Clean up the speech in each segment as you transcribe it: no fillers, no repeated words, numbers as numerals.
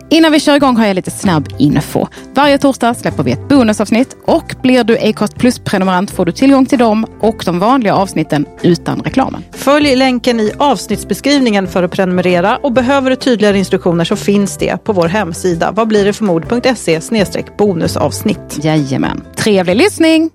Innan vi kör igång har jag lite snabb info. Varje torsdag släpper vi ett bonusavsnitt och blir du Acast Plus-prenumerant får du tillgång till dem och de vanliga avsnitten utan reklamen. Följ länken i avsnittsbeskrivningen för att prenumerera och behöver du tydligare instruktioner så finns det på vår hemsida vadblirdetförmod.se/bonusavsnitt. Jajamän. Trevlig lyssning!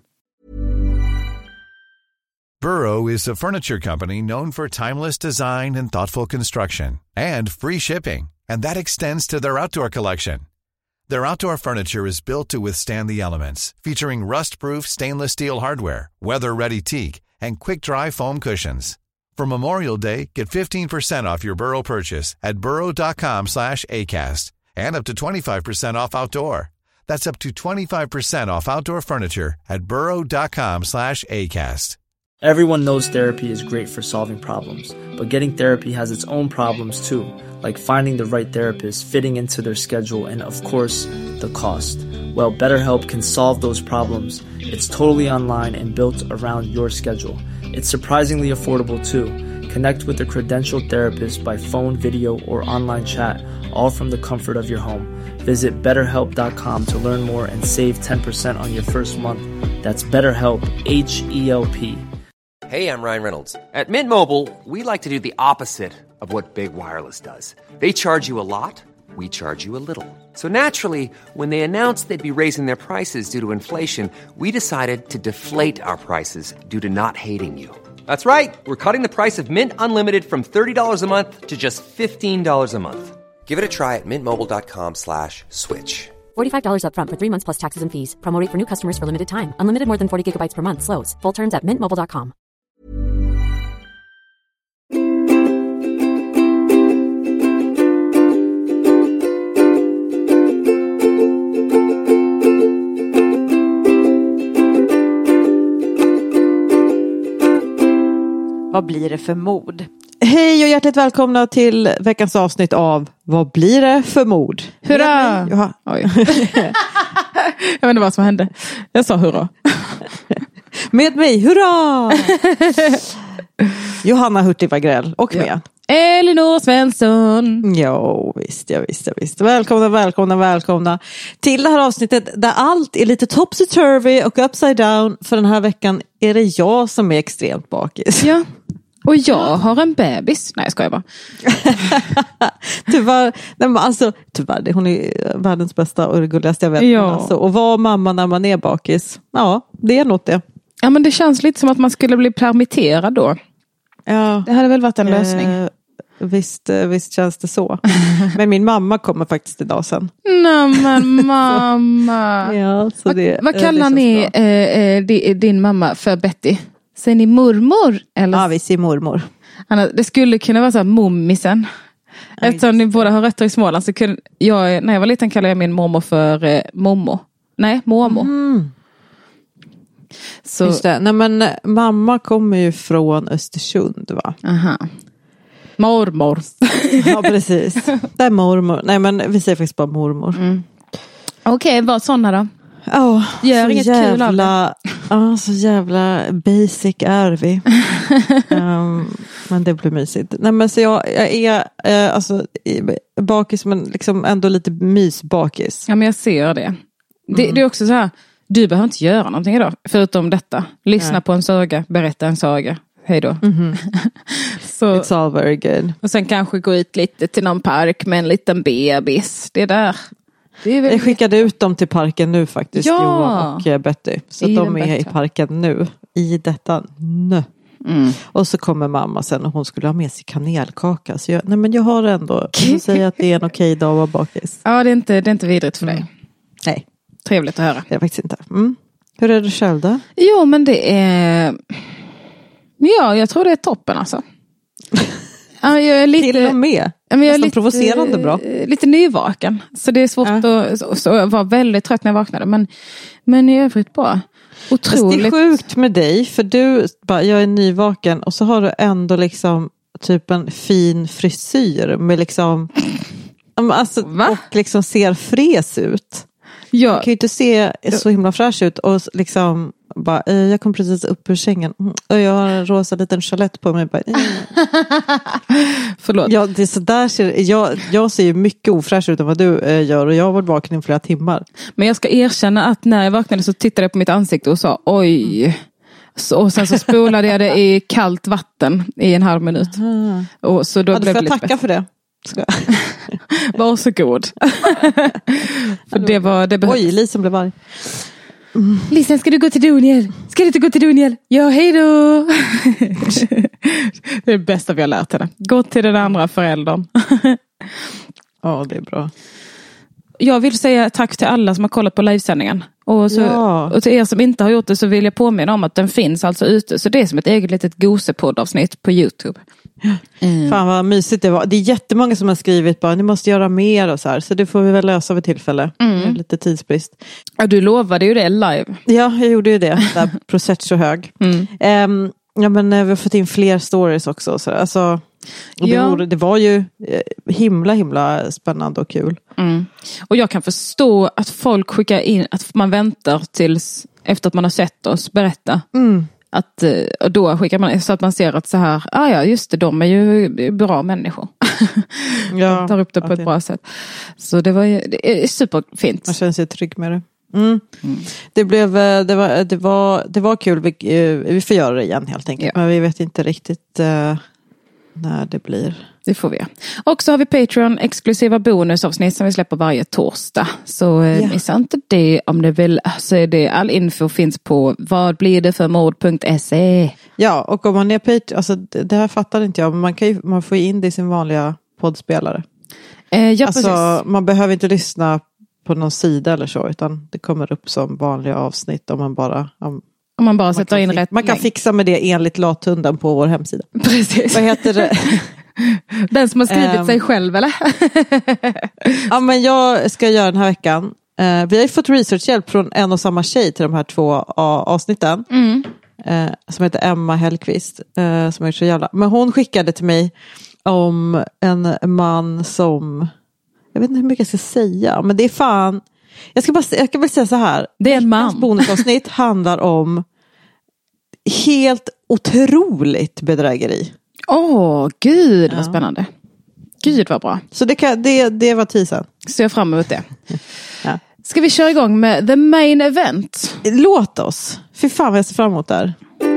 Burrow is a furniture company known for timeless design and thoughtful construction and free shipping. And that extends to their outdoor collection. Their outdoor furniture is built to withstand the elements, featuring rust-proof stainless steel hardware, weather-ready teak, and quick-dry foam cushions. For Memorial Day, get 15% off your Burrow purchase at burrow.com/acast, and up to 25% off outdoor. That's up to 25% off outdoor furniture at burrow.com/acast. Everyone knows therapy is great for solving problems, but getting therapy has its own problems too, like finding the right therapist, fitting into their schedule, and of course, the cost. Well, BetterHelp can solve those problems. It's totally online and built around your schedule. It's surprisingly affordable too. Connect with a credentialed therapist by phone, video, or online chat, all from the comfort of your home. Visit BetterHelp.com to learn more and save 10% on your first month. That's BetterHelp, H-E-L-P. Hey, I'm Ryan Reynolds. At Mint Mobile, we like to do the opposite of what Big Wireless does. They charge you a lot, we charge you a little. So naturally, when they announced they'd be raising their prices due to inflation, we decided to deflate our prices due to not hating you. That's right. We're cutting the price of Mint Unlimited from $30 a month to just $15 a month. Give it a try at mintmobile.com/switch. $45 up front for 3 months plus taxes and fees. Promo rate for new customers for limited time. Unlimited more than 40 gigabytes per month. Slows full terms at mintmobile.com. Vad blir det för mod? Hej och hjärtligt välkomna till veckans avsnitt av Vad blir det för mod? Hurra! Oj. Jag vet inte vad som hände. Jag sa hurra. Med mig, hurra! Johanna Hurtig Wagrell och med Elinor Svensson. Ja, visst. Välkomna till det här avsnittet där allt är lite topsy-turvy och upside down. För den här veckan är det jag som är extremt bakis. Ja, och jag har en bebis. Nej, jag skojar bara. Tyvärr, hon är världens bästa och det gulligaste jag vet. Ja. Alltså, och vara mamma när man är bakis, ja, det är något det. Ja, men det känns lite som att man skulle bli permitterad då. Ja. Det hade väl varit en lösning. Visst känns det så. Men min mamma kommer faktiskt idag sen. Nej, men mamma. Ja, så vad kallar ni din mamma för, Betty? Säger ni mormor? Eller? Ja, vi säger mormor. Anna, det skulle kunna vara så här mommisen. Eftersom ni båda har rötter i Småland så kunde jag, när jag var liten kallade jag min mormor för mormor. Nej, mormor. Mm. Så. Just det. Nej, men mamma kommer ju från Östersund, va? Aha. Mormor. Ja, precis. Det är mormor. Nej, men vi säger faktiskt bara mormor. Mm. Okej, vad sådana då? Ja, gör inget kul av det. Ja, så jävla basic är vi. Men det blir mysigt. Nej, men så jag är bakis, men liksom ändå lite mysbakis. Ja, men jag ser det. Det är också så här, du behöver inte göra någonting idag förutom detta. Lyssna på en saga, berätta en saga. Hej då. Så, it's all very good. Och sen kanske gå ut lite till någon park med en liten bebis. Det där. Det är väl... Jag skickade ut dem till parken nu faktiskt, ja. Johan och Betty. Så de är i parken nu. I detta nu. Mm. Och så kommer mamma sen och hon skulle ha med sig kanelkaka. Så jag har ändå, jag säger att det är en okej dag att vara bakis. Ja, det är inte vidrigt för dig. Nej. Trevligt att höra. Det är faktiskt inte. Hur är det själv då? Jo, men det är... Ja, jag tror det är toppen alltså. Ja, jag är lite... Till och med. Jag är lite provocerande bra. Lite nyvaken. Så det är svårt att vara väldigt trött när jag vaknade. Men i övrigt bra. Otroligt. Det är sjukt med dig. För du bara, jag är nyvaken. Och så har du ändå liksom typ en fin frisyr. Med liksom... Alltså, och liksom ser fres ut. Jag kan ju inte se så himla fräsch ut och liksom bara, jag kom precis upp ur sängen och jag har en rosa liten chalett på mig. Bara, Förlåt. Ja, det är så där jag ser ju mycket ofräsch ut än vad du gör och jag har varit vaken i flera timmar. Men jag ska erkänna att när jag vaknade så tittade jag på mitt ansikte och sa oj. Och sen så spolade jag det i kallt vatten i en halv minut. Och så då blev det lite tacka för det. Varsågod. För det behövs. Oj, Lisen blev arg. Lisen, ska du gå till Doniel? Ska du inte gå till Doniel? Ja, hej då. Det är det bästa vi har lärt henne. Gå till den andra föräldern. Ja, det är bra. Jag vill säga tack till alla som har kollat på livesändningen. Och till er som inte har gjort det så vill jag påminna om att den finns alltså ute. Så det är som ett eget litet gosepoddavsnitt på YouTube. Fan vad mysigt det var. Det är jättemånga som har skrivit bara, ni måste göra mer och så här. Så det får vi väl lösa vid tillfälle. Lite tidsbrist. Ja, du lovade ju det live. Ja, jag gjorde ju det. Där procent så hög. Ja, men vi har fått in fler stories också. Så, alltså, och det var ju himla spännande och kul. Och jag kan förstå att folk skickar in, att man väntar tills efter att man har sett oss berätta. Att, och då skickar man så att man ser att så här, ja just det, de är ju bra människor. De tar upp det på ett bra sätt. Så det är superfint. Man känner sig trygg med det. Det var kul. Vi får göra det igen helt enkelt. Men vi vet inte riktigt när det blir. Det får vi. Och så har vi Patreon exklusiva bonusavsnitt som vi släpper varje torsdag. Så missa inte det om du vill. Så är det, all info finns på vadblidetförmord.se. Ja, och om man är Patreon, alltså det här fattar inte jag, men man får in det i sin vanliga poddspelare. Alltså man behöver inte lyssna på någon sida eller så, utan det kommer upp som vanliga avsnitt om man bara sätter in rätt. Man kan fixa med det enligt lathunden på vår hemsida. Precis. Vad heter det? Den som har skrivit sig själv, eller? Ja, men jag ska göra den här veckan. Vi har ju fått researchhjälp från en och samma tjej till de här 2 avsnitten. Som heter Emma Hellqvist. Som är så jävla... Men hon skickade till mig om en man som... Jag vet inte hur mycket jag ska säga. Men det är fan... Jag kan bara säga så här. Det är en man. Bonusavsnitt handlar om helt otroligt bedrägeri. Gud vad spännande. Gud vad bra. Så det var teasern. Ser jag fram emot det. Ska vi köra igång med the main event? Låt oss. Fy fan vad jag ser fram emot där.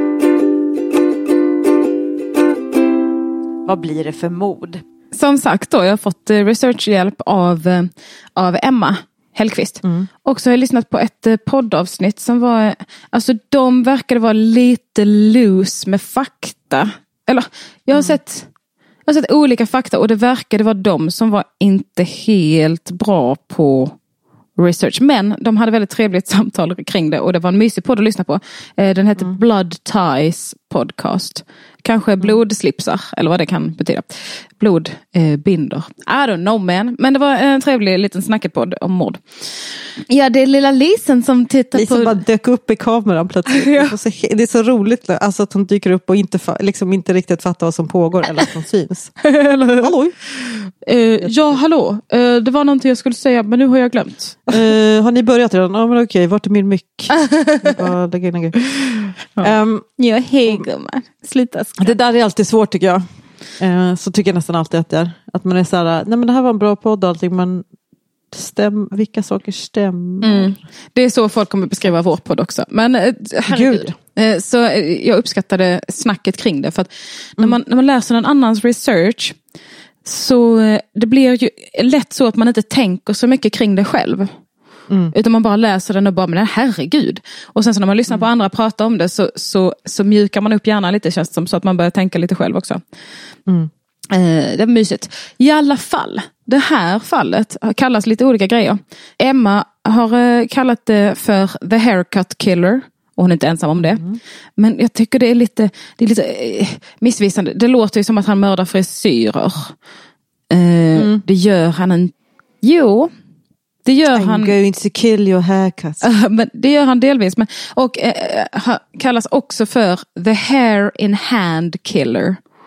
Vad blir det för mord? Som sagt då, jag har fått researchhjälp av Emma Hellqvist. Och så har jag lyssnat på ett poddavsnitt som var, alltså de verkade vara lite loose med fakta. Eller, jag har sett olika fakta och det verkade vara de som var inte helt bra på research. Men de hade väldigt trevligt samtal kring det och det var en mysig podd att lyssna på. Den heter Blood Ties podcast. Kanske blodslipsar, eller vad det kan betyda. Blodbinder. I don't know, man. Men det var en trevlig liten snacketpodd om mord. Ja, det är lilla Lisen som tittar Lisen bara dök upp i kameran plötsligt. Det är så roligt alltså, att hon dyker upp och inte riktigt fattar vad som pågår eller att hon syns. Hallå? Ja, hallå. Det var någonting jag skulle säga, men nu har jag glömt. Har ni börjat redan? Ja, men okej. Vart är min mick? Ja, hej gumman. Sluta skratta. Det där är alltid svårt tycker jag. Så tycker jag nästan alltid att det är. Att man är så här, nej men det här var en bra podd och allting, men vilka saker stämmer? Det är så folk kommer beskriva vår podd också. Men herregud. Så jag uppskattade snacket kring det. För att när man läser en annans research så det blir ju lätt så att man inte tänker så mycket kring det själv. Utan man bara läser den och bara, men herregud. Och sen så när man lyssnar på andra prata om det så mjukar man upp hjärnan lite, känns det som, så att man börjar tänka lite själv också. Det är mysigt. I alla fall, det här fallet kallas lite olika grejer. Emma har kallat det för The Haircut Killer. Och hon är inte ensam om det. Men jag tycker det är lite missvisande. Det låter ju som att han mördar frisyrer. Det gör han en... Jo... Det gör I'm going to kill your haircut. Men det gör han delvis. Han kallas också för the hair in hand killer.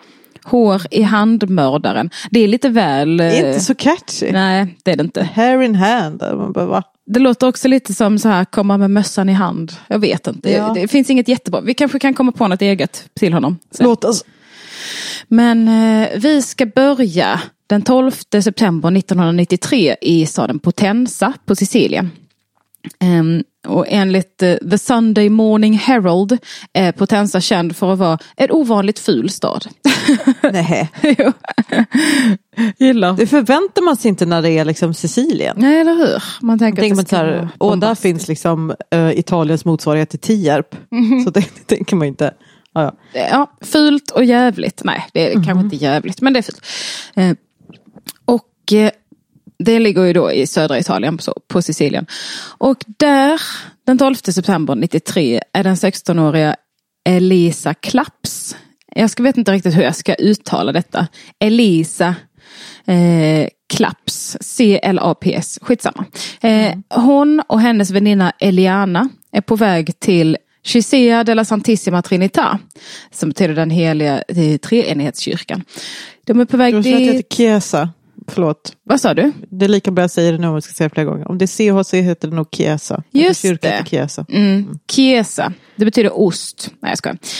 Hår i handmördaren. Det är lite väl... Det är inte så catchy. Nej, det är det inte. Hair in hand. Man bara, va? Det låter också lite som så här, komma med mössan i hand. Jag vet inte. Ja. Det finns inget jättebra. Vi kanske kan komma på något eget till honom. Sen. Låt oss. Men vi ska börja den 12 september 1993 i staden Potenza på Sicilien. Och enligt The Sunday Morning Herald är Potenza känd för att vara en ovanligt ful stad. Nej. Gillar. Det förväntar man sig inte när det är liksom Sicilien. Nej, eller hur? Man tänker att det ska vara och där finns liksom Italiens motsvarighet till Tierp. Så det tänker man inte. Ja, fult och jävligt. Nej, det är kanske inte jävligt, men det är fult. Och det ligger ju då i södra Italien på Sicilien. Och där, den 12 september 93, är den 16-åriga Elisa Claps. Jag vet inte riktigt hur jag ska uttala detta. Elisa Claps. C-L-A-P-S. Skitsamma. Hon och hennes väninna Eliana är på väg till Chiesa della Santissima Trinità, som betyder den heliga treenighetskyrkan. De är på väg dit... Du heter Chiesa. Förlåt. Vad sa du? Det är lika bra att säga det nu om vi ska säga flera gånger. Om det är CHC heter det nog Chiesa. Just kyrkan det. Heter Chiesa. Chiesa. Det betyder ost. Nej, jag skojar.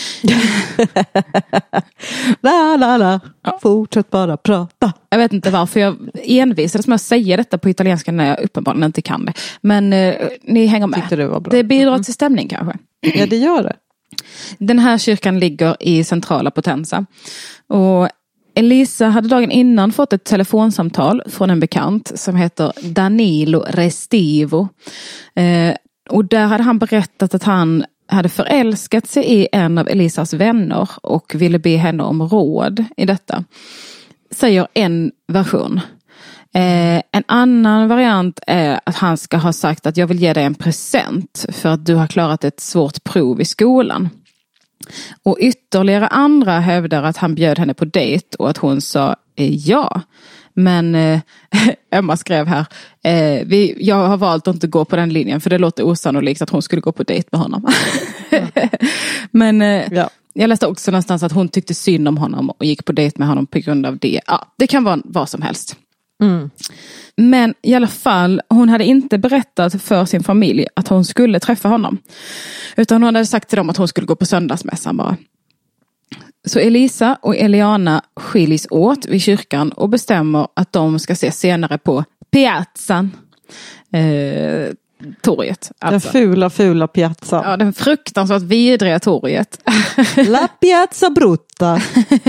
la. Ja. Fortsätt bara prata. Jag vet inte varför jag envisades med att säga detta på italienska när jag uppenbarligen inte kan det. Men ni hänger med. Tyckte det var bra. Det bidrar till stämning kanske. Ja, det gör det. Den här kyrkan ligger i centrala Potenza. Och Elisa hade dagen innan fått ett telefonsamtal från en bekant som heter Danilo Restivo. Och där hade han berättat att han hade förälskat sig i en av Elisas vänner och ville be henne om råd i detta. Säger en version. En annan variant är att han ska ha sagt att jag vill ge dig en present för att du har klarat ett svårt prov i skolan. Och ytterligare andra hävdar att han bjöd henne på dejt och att hon sa ja. Men Emma skrev här, jag har valt att inte gå på den linjen för det låter osannolikt att hon skulle gå på dejt med honom. Men jag läste också någonstans att hon tyckte synd om honom och gick på dejt med honom på grund av det. Ja, det kan vara vad som helst. Men i alla fall, hon hade inte berättat för sin familj att hon skulle träffa honom. Utan hon hade sagt till dem att hon skulle gå på söndagsmässan bara. Så Elisa och Eliana skiljs åt vid kyrkan och bestämmer att de ska ses senare på Piazzan. Torget. Alltså. Den fula piazza. Ja, den fruktansvärt vidriga torget. La Piazza Brutta.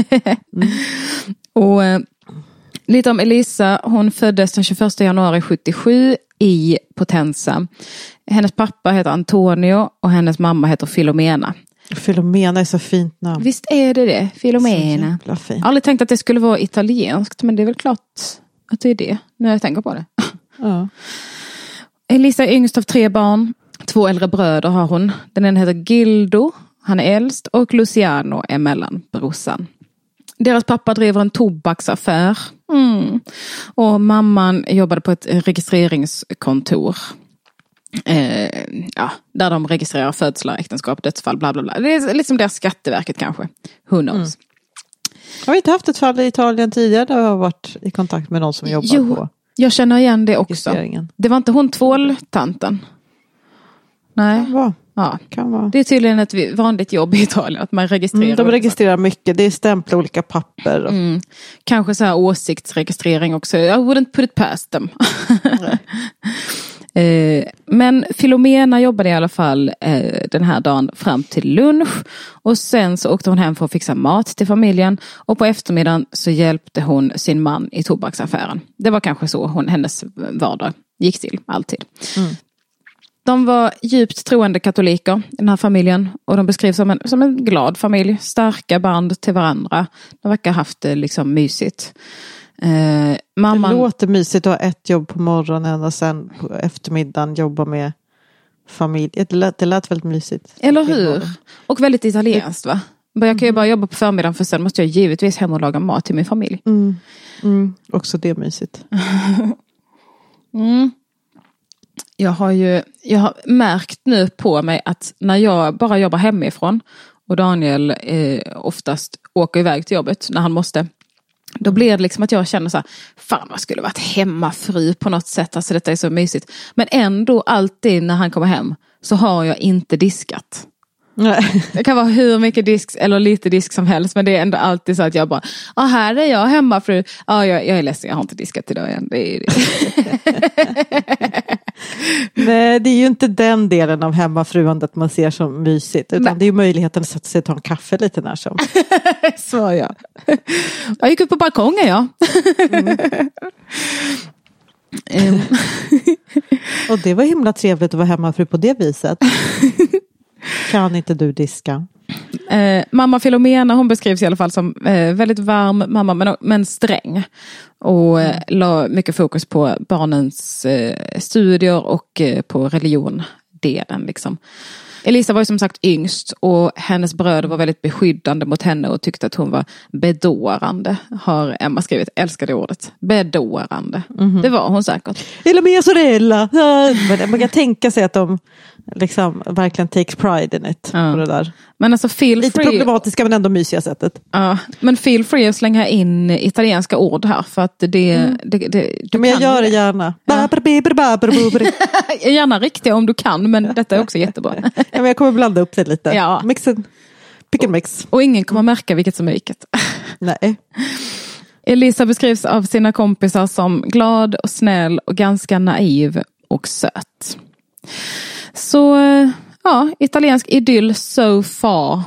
Och lite om Elisa, hon föddes den 21 januari 77 i Potenza. Hennes pappa heter Antonio och hennes mamma heter Filomena. Filomena är så fint namn. Visst är det, Filomena. Jag har aldrig tänkt att det skulle vara italienskt, men det är väl klart att det är det, när jag tänker på det. Ja. Elisa är yngst av 3 barn. 2 äldre bröder har hon. Den ena heter Gildo, han är äldst, och Luciano är mellanbrorsan. Deras pappa driver en tobaksaffär. Och mamman jobbade på ett registreringskontor. Där de registrerar födslar, äktenskap, dödsfall, bla bla bla. Det är liksom deras Skatteverket kanske. Who knows? Har vi inte haft ett fall i Italien tidigare där jag har varit i kontakt med någon som jobbar på? Jag känner igen det också. Det var inte hon tvåltanten? Nej. Kan vara. Det är tydligen ett vanligt jobb i Italien att man registrerar. De registrerar mycket. Det är stämpla olika papper. Kanske så här åsiktsregistrering också. I wouldn't put it past them. Men Filomena jobbade i alla fall den här dagen fram till lunch. Och sen så åkte hon hem för att fixa mat till familjen. Och på eftermiddagen så hjälpte hon sin man i tobaksaffären. Det var kanske så hennes vardag gick till alltid. De var djupt troende katoliker, den här familjen. Och de beskrivs som en glad familj. Starka band till varandra. De verkar ha haft det liksom mysigt. Mamman... Det låter mysigt att ha ett jobb på morgonen och sen på eftermiddagen jobba med familj. Det lät väldigt mysigt. Eller hur? Och väldigt italienskt, va? Jag kan ju bara jobba på förmiddagen för sen måste jag givetvis hem och laga mat till min familj. Också det är mysigt. Jag har märkt nu på mig att när jag bara jobbar hemifrån och Daniel oftast åker iväg till jobbet när han måste. Då blir det liksom att jag känner så här, fan vad skulle varit hemmafru på något sätt. Alltså detta är så mysigt. Men ändå alltid när han kommer hem så har jag inte diskat. Nej. Det kan vara hur mycket disk eller lite disk som helst. Men det är ändå alltid så att jag bara, här är jag hemmafru. Ja, jag är ledsen, jag har inte diskat idag igen. Nej, det är ju inte den delen av hemmafruandet man ser som mysigt. Utan det är ju möjligheten att sätta sig och ta en kaffe lite när som. Så ja. Jag gick upp på balkongen, ja. Och det var himla trevligt att vara hemmafru på det viset. Kan inte du diska? Mamma Filomena, hon beskrivs i alla fall som väldigt varm mamma men sträng. Och la mycket fokus på barnens studier och på religiondelen liksom. Elisa var ju som sagt yngst och hennes bröder var väldigt beskyddande mot henne och tyckte att hon var bedårande. Har Emma skrivit, älskar det ordet. Bedårande. Det var hon säkert. Eller mer sorella. Men man kan tänka sig att de liksom verkligen takes pride in it. På det där. Men alltså lite problematiska men ändå mysiga sättet. Ja, men feel free att slänga in italienska ord här för att det men jag gör det gärna. Ja. Gärna riktiga om du kan, men detta är också jättebra. Ja, men jag kommer blanda upp det lite. Ja. Pick and mix. Och ingen kommer märka vilket som är vilket. Nej. Elisa beskrivs av sina kompisar som glad och snäll och ganska naiv och söt. Så ja, italiensk idyll so far.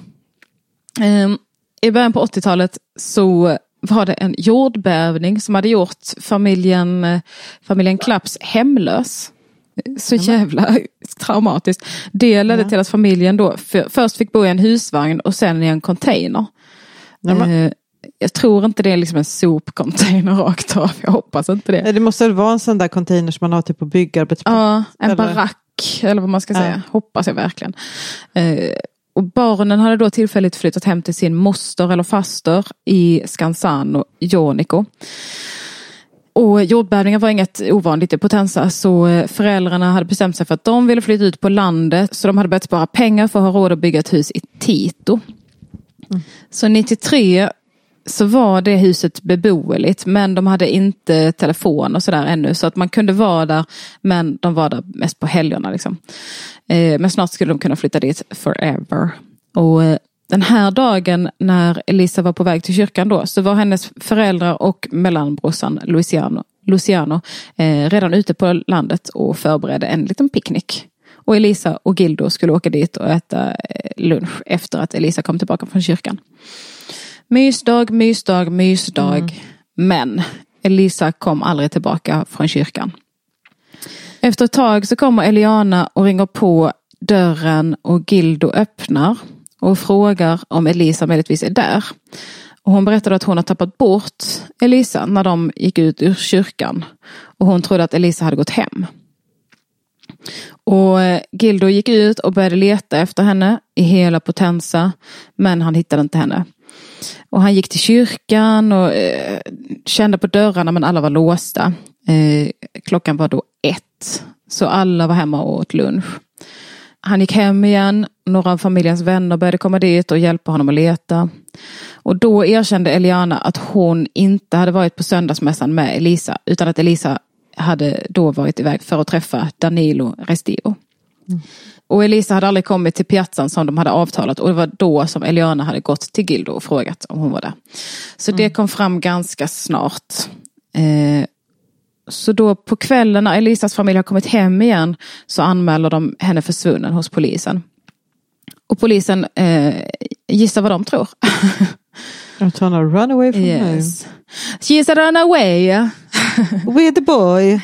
I början på 80-talet så var det en jordbävning som hade gjort familjen Klapps hemlös. Så jävla traumatiskt. Det ledde till att familjen då först fick bo i en husvagn och sen i en container. Jag tror inte det är liksom en sopcontainer rakt av. Jag hoppas inte det. Det måste väl vara en sån där container som man har typ på byggarbetsplats. Ja, en barack eller vad man ska säga. Hoppas jag verkligen. Och barnen hade då tillfälligt flyttat hem till sin moster eller faster i Scansano, Jonico. Och jordbävningen var inget ovanligt i Potenza, så föräldrarna hade bestämt sig för att de ville flytta ut på landet, så de hade börjat spara pengar för att ha råd att bygga ett hus i Tito. Så 93 så var det huset beboeligt, men de hade inte telefon och sådär ännu, så att man kunde vara där, men de var där mest på helgerna liksom. Men snart skulle de kunna flytta dit forever. Och den här dagen när Elisa var på väg till kyrkan då, så var hennes föräldrar och mellanbrorsan Luciano redan ute på landet och förberedde en liten picknick. Och Elisa och Gildo skulle åka dit och äta lunch efter att Elisa kom tillbaka från kyrkan. Mysdag. Men Elisa kom aldrig tillbaka från kyrkan. Efter ett tag så kommer Eliana och ringer på dörren och Gildo öppnar och frågar om Elisa möjligtvis är där. Och hon berättade att hon har tappat bort Elisa när de gick ut ur kyrkan. Och hon trodde att Elisa hade gått hem. Och Gildo gick ut och började leta efter henne i hela Potenza, men han hittade inte henne. Och han gick till kyrkan och kände på dörrarna, men alla var låsta. Klockan var då 1, så alla var hemma och åt lunch. Han gick hem igen, några av familjens vänner började komma dit och hjälpa honom att leta. Och då erkände Eliana att hon inte hade varit på söndagsmässan med Elisa, utan att Elisa hade då varit iväg för att träffa Danilo Restivo. Och Elisa hade aldrig kommit till piazzan som de hade avtalat, och det var då som Eliana hade gått till Gildo och frågat om hon var där. Så det kom fram ganska snart. Så då på kvällen när Elisas familj har kommit hem igen, så anmäler de henne försvunnen hos polisen. Och polisen gissar vad de tror. I'm trying to run away from home. She's a runaway. With the boy.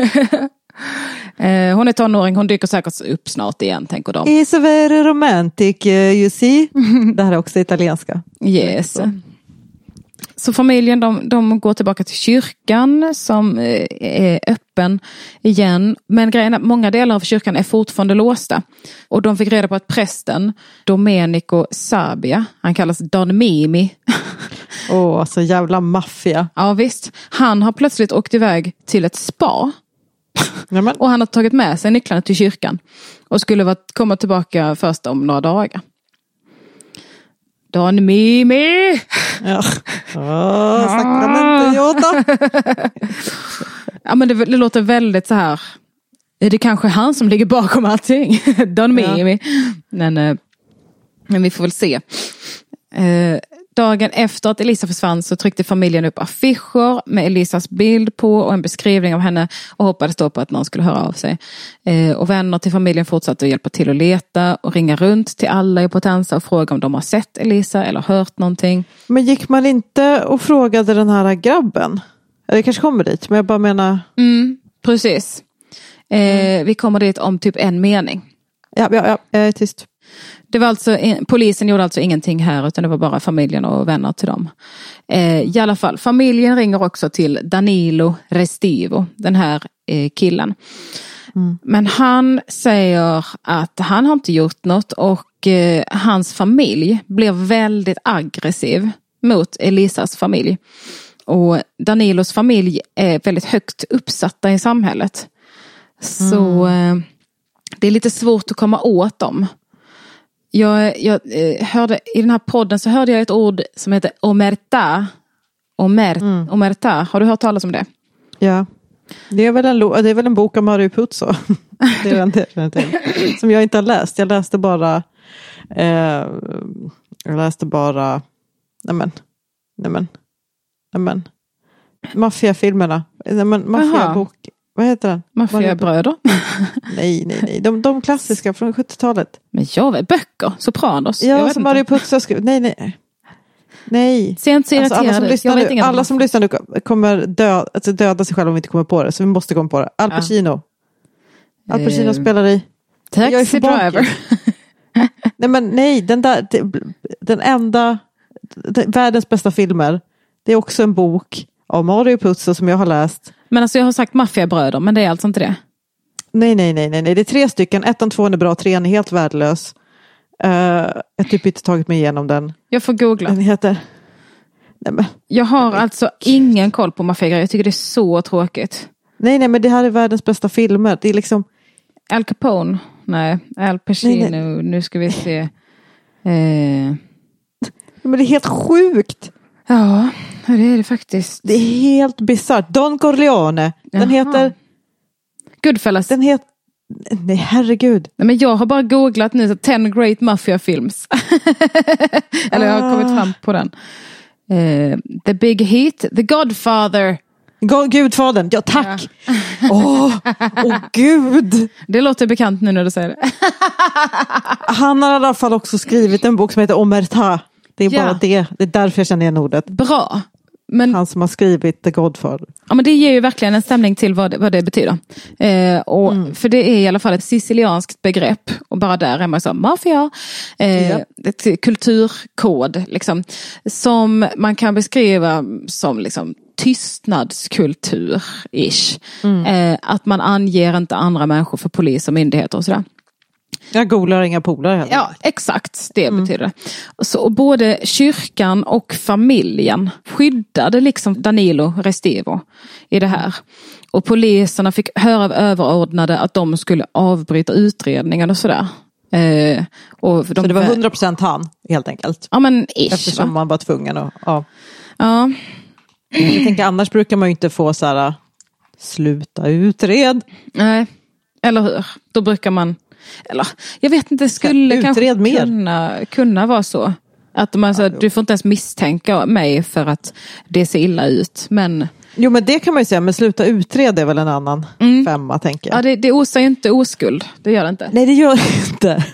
Hon är tonåring, hon dyker säkert upp snart igen, tänker de. It's a very romantic, you see. Det här är också italienska. Yes. Så familjen, de går tillbaka till kyrkan som är öppen igen. Men grejen är, många delar av kyrkan är fortfarande låsta. Och de fick reda på att prästen, Domenico Sabia, han kallas Don Mimi. Så jävla maffia. Ja visst. Han har plötsligt åkt iväg till ett spa. Jamen. Och han har tagit med sig nycklarna till kyrkan. Och skulle komma tillbaka först om några dagar. Don Mimi! Ja. Sakramente Jota. Ja, men det låter väldigt så här. Är det kanske han som ligger bakom allting? Don Mimi. Men vi får väl se. Dagen efter att Elisa försvann så tryckte familjen upp affischer med Elisas bild på och en beskrivning av henne och hoppades då på att någon skulle höra av sig. Och vänner till familjen fortsatte att hjälpa till att leta och ringa runt till alla i Potenza och fråga om de har sett Elisa eller hört någonting. Men gick man inte och frågade den här grabben? Det kanske kommer dit, men jag bara menar... Precis. Vi kommer dit om typ en mening. Ja, jag är tyst. Det var alltså, polisen gjorde alltså ingenting här utan det var bara familjen och vänner till dem. I alla fall, familjen ringer också till Danilo Restivo, den här killen. Men han säger att han har inte gjort något och hans familj blev väldigt aggressiv mot Elisas familj. Och Danilos familj är väldigt högt uppsatta i samhället. Så det är lite svårt att komma åt dem. Jag hörde i den här podden så hörde jag ett ord som heter omerta. Omerta. Har du hört talas om det? Ja. Det är väl en bok av Mario Puzo. Det är den som jag inte har läst. Jag läste bara Maffiafilmerna. Maffiabok. Vad heter den? Maffiabröder? Nej. De klassiska från 70-talet. Men jag vet böcker. Sopranos. Ja, som Mario Puzo skrev. Nej. Sent så irriterade. Alla som lyssnar nu kommer döda sig själva om vi inte kommer på det. Så vi måste komma på det. Al Pacino. Al Pacino spelar i... Taxi Driver. Den enda... världens bästa filmer. Det är också en bok av Mario Puzo som jag har läst. Men alltså jag har sagt Maffiabröder, men det är alltså inte det. Nej. Det är 3 stycken. 1 och 2 är bra, 3 är helt värdelös. Jag typ inte tagit mig igenom den. Jag får googla. Den heter... Jag har alltså ingen koll på Maffiagrejer. Jag tycker det är så tråkigt. Nej, men det här är världens bästa filmer. Det är liksom... Al Capone. Nej, Al Pacino. Nej. Nu ska vi se. Men det är helt sjukt. Ja, det är det faktiskt. Det är helt bizarrt. Don Corleone. Den heter... Goodfellas. Den heter... Nej, herregud. Nej, men jag har bara googlat nu 10 Great Mafia Films. Eller jag har kommit fram på den. The Big Hit. The Godfather. Gudfadern. Ja, tack. Åh, gud. Det låter bekant nu när du säger det. Han har i alla fall också skrivit en bok som heter Omerta. Det är bara det. Det är därför jag känner igen ordet. Bra. Men, han som har skrivit The Godfather. Ja, men det ger ju verkligen en stämning till vad det betyder. För det är i alla fall ett sicilianskt begrepp. Och bara där är man så maffia. Ett kulturkod. Liksom, som man kan beskriva som liksom, tystnadskultur-ish. Att man anger inte andra människor för polis och myndigheter och sådär. Jag googlar inga polare heller. Ja, exakt. Det betyder det. Så både kyrkan och familjen skyddade liksom Danilo Restivo i det här. Och poliserna fick höra av överordnade att de skulle avbryta utredningen och sådär. Så det var 100% han, helt enkelt? Ja, men ish. Eftersom man var tvungen att... Ja. Jag tänker, annars brukar man ju inte få så här sluta utred. Nej, eller hur? Då brukar man... Eller, jag vet inte, det skulle kanske kunna vara så. Att man säger, du får inte ens misstänka mig för att det ser illa ut. Men... Jo, men det kan man ju säga, men sluta utreda är väl en annan 5, tänker jag. Ja, det osar ju inte oskuld. Det gör det inte. Nej, det gör det inte.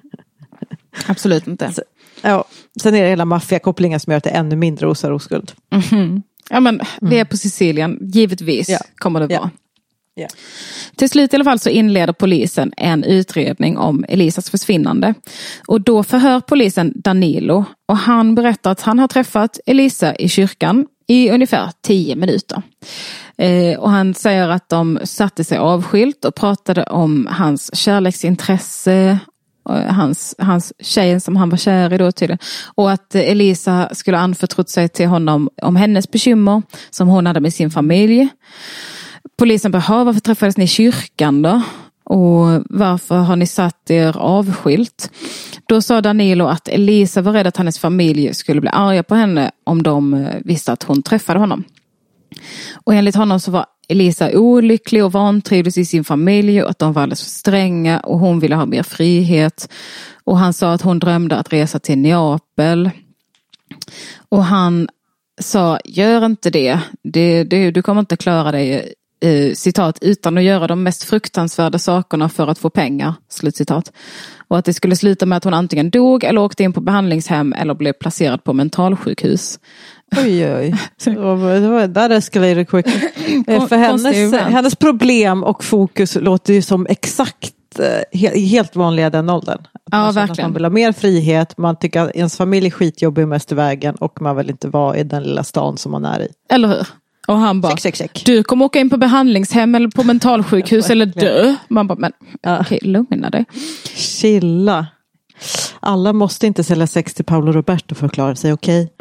Absolut inte. Sen är det hela maffiakopplingen som gör att det ännu mindre osar oskuld. Ja, men det är på Sicilien. Givetvis kommer det vara. Yeah. Till slut i alla fall så inleder polisen en utredning om Elisas försvinnande. Och då förhör polisen Danilo. Och han berättar att han har träffat Elisa i kyrkan i ungefär 10 minuter. Och han säger att de satte sig avskilt och pratade om hans kärleksintresse. Hans tjejen som han var kär i då tydligen. Och att Elisa skulle anförtrott sig till honom om hennes bekymmer som hon hade med sin familj. Polisen bara, varför träffades ni i kyrkan då? Och varför har ni satt er avskilt? Då sa Danilo att Elisa var rädd att hennes familj skulle bli arga på henne om de visste att hon träffade honom. Och enligt honom så var Elisa olycklig och vantrivdes i sin familj och att de var alldeles för stränga och hon ville ha mer frihet. Och han sa att hon drömde att resa till Neapel. Och han sa, gör inte det. Du kommer inte klara dig, citat, utan att göra de mest fruktansvärda sakerna för att få pengar, slutcitat. Och att det skulle sluta med att hon antingen dog eller åkte in på behandlingshem eller blev placerad på mentalsjukhus. Oj. Där escalated quick. För hennes problem och fokus låter ju som exakt helt vanliga den åldern. Ja, verkligen. Att man vill ha mer frihet, man tycker att ens familj är skitjobbig mest i vägen och man vill inte vara i den lilla stan som man är i. Eller hur? Och han bara, du kommer åka in på behandlingshem eller på mentalsjukhus eller dö. Man bara, men okej, lugna dig. Chilla. Alla måste inte sälja sex till Paolo Roberto för att klara sig, okej?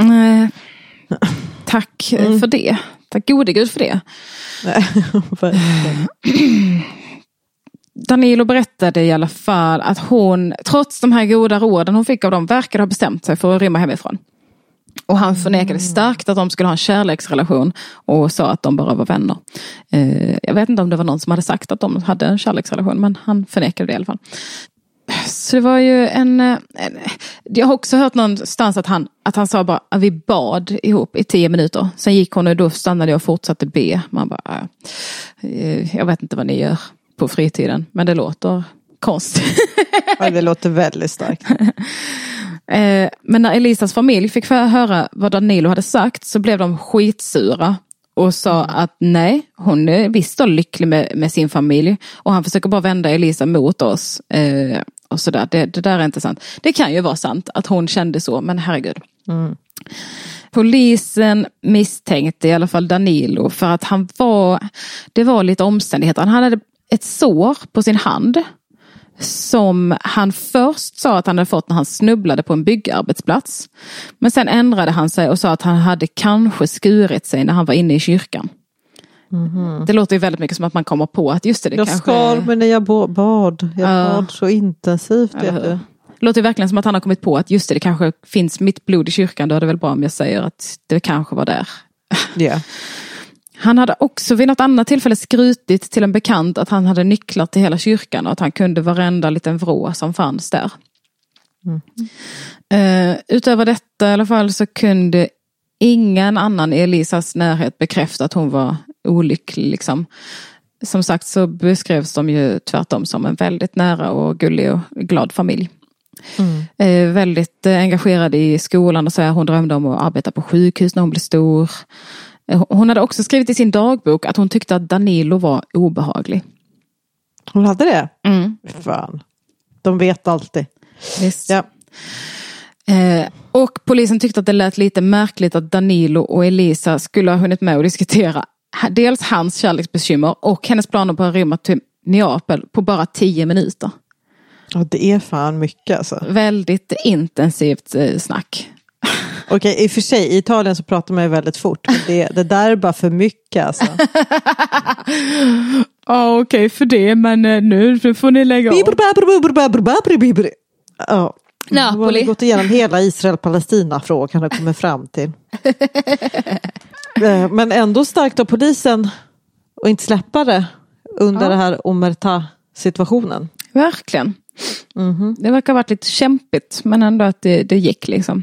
Tack för det. Tack gode Gud för det. Danilo berättade i alla fall att hon, trots de här goda råden hon fick av dem, verkade ha bestämt sig för att rymma hemifrån. Och han förnekade starkt att de skulle ha en kärleksrelation och sa att de bara var vänner. Jag vet inte om det var någon som hade sagt att de hade en kärleksrelation, men han förnekade det i alla fall. Så det var ju jag har också hört någonstans att han sa bara att vi bad ihop i 10 minuter. Sen gick hon och då stannade jag och fortsatte be. Man bara, jag vet inte vad ni gör på fritiden, men det låter konstigt. Ja, det låter väldigt starkt. Men när Elisas familj fick höra vad Danilo hade sagt så blev de skitsura och sa att nej, hon är visst då lycklig med sin familj och han försöker bara vända Elisa mot oss och sådär. Det där är inte sant. Det kan ju vara sant att hon kände så, men herregud. Polisen misstänkte i alla fall Danilo för att det var lite omständigheter. Han hade ett sår på sin hand som han först sa att han hade fått när han snubblade på en byggarbetsplats. Men sen ändrade han sig och sa att han hade kanske skurit sig när han var inne i kyrkan. Det låter ju väldigt mycket som att man kommer på att just det jag kanske... skar mig när jag bad. Jag bad så intensivt. Det låter verkligen som att han har kommit på att just det kanske finns mitt blod i kyrkan. Då är det väl bra om jag säger att det kanske var där. Yeah. Han hade också vid något annat tillfälle skrutit till en bekant att han hade nycklar till hela kyrkan och att han kunde varenda liten vrå som fanns där. Utöver detta i alla fall så kunde ingen annan i Elisas närhet bekräfta att hon var olycklig. Liksom. Som sagt så beskrevs de ju tvärtom som en väldigt nära och gullig och glad familj. Väldigt engagerad i skolan och så hon drömde om att arbeta på sjukhus när hon blev stor. Hon hade också skrivit i sin dagbok att hon tyckte att Danilo var obehaglig. Hon hade det? Fan. De vet alltid. Visst. Ja. Och polisen tyckte att det lät lite märkligt att Danilo och Elisa skulle ha hunnit med att diskutera dels hans kärleksbekymmer och hennes planer på att rymma till Neapel på bara 10 minuter. Ja, det är fan mycket alltså. Väldigt intensivt snack. Okej, i och för sig, i Italien så pratar man ju väldigt fort. Men det där är bara för mycket alltså. Ja, okej för det, men nu får ni lägga av. Ja. Napoli. Vi har gått igenom hela Israel-Palestina-frågan och kommit fram till. Men ändå starkt av polisen och inte släppa det under det här Omerta-situationen. Verkligen. Det verkar ha varit lite kämpigt, men ändå att det gick liksom.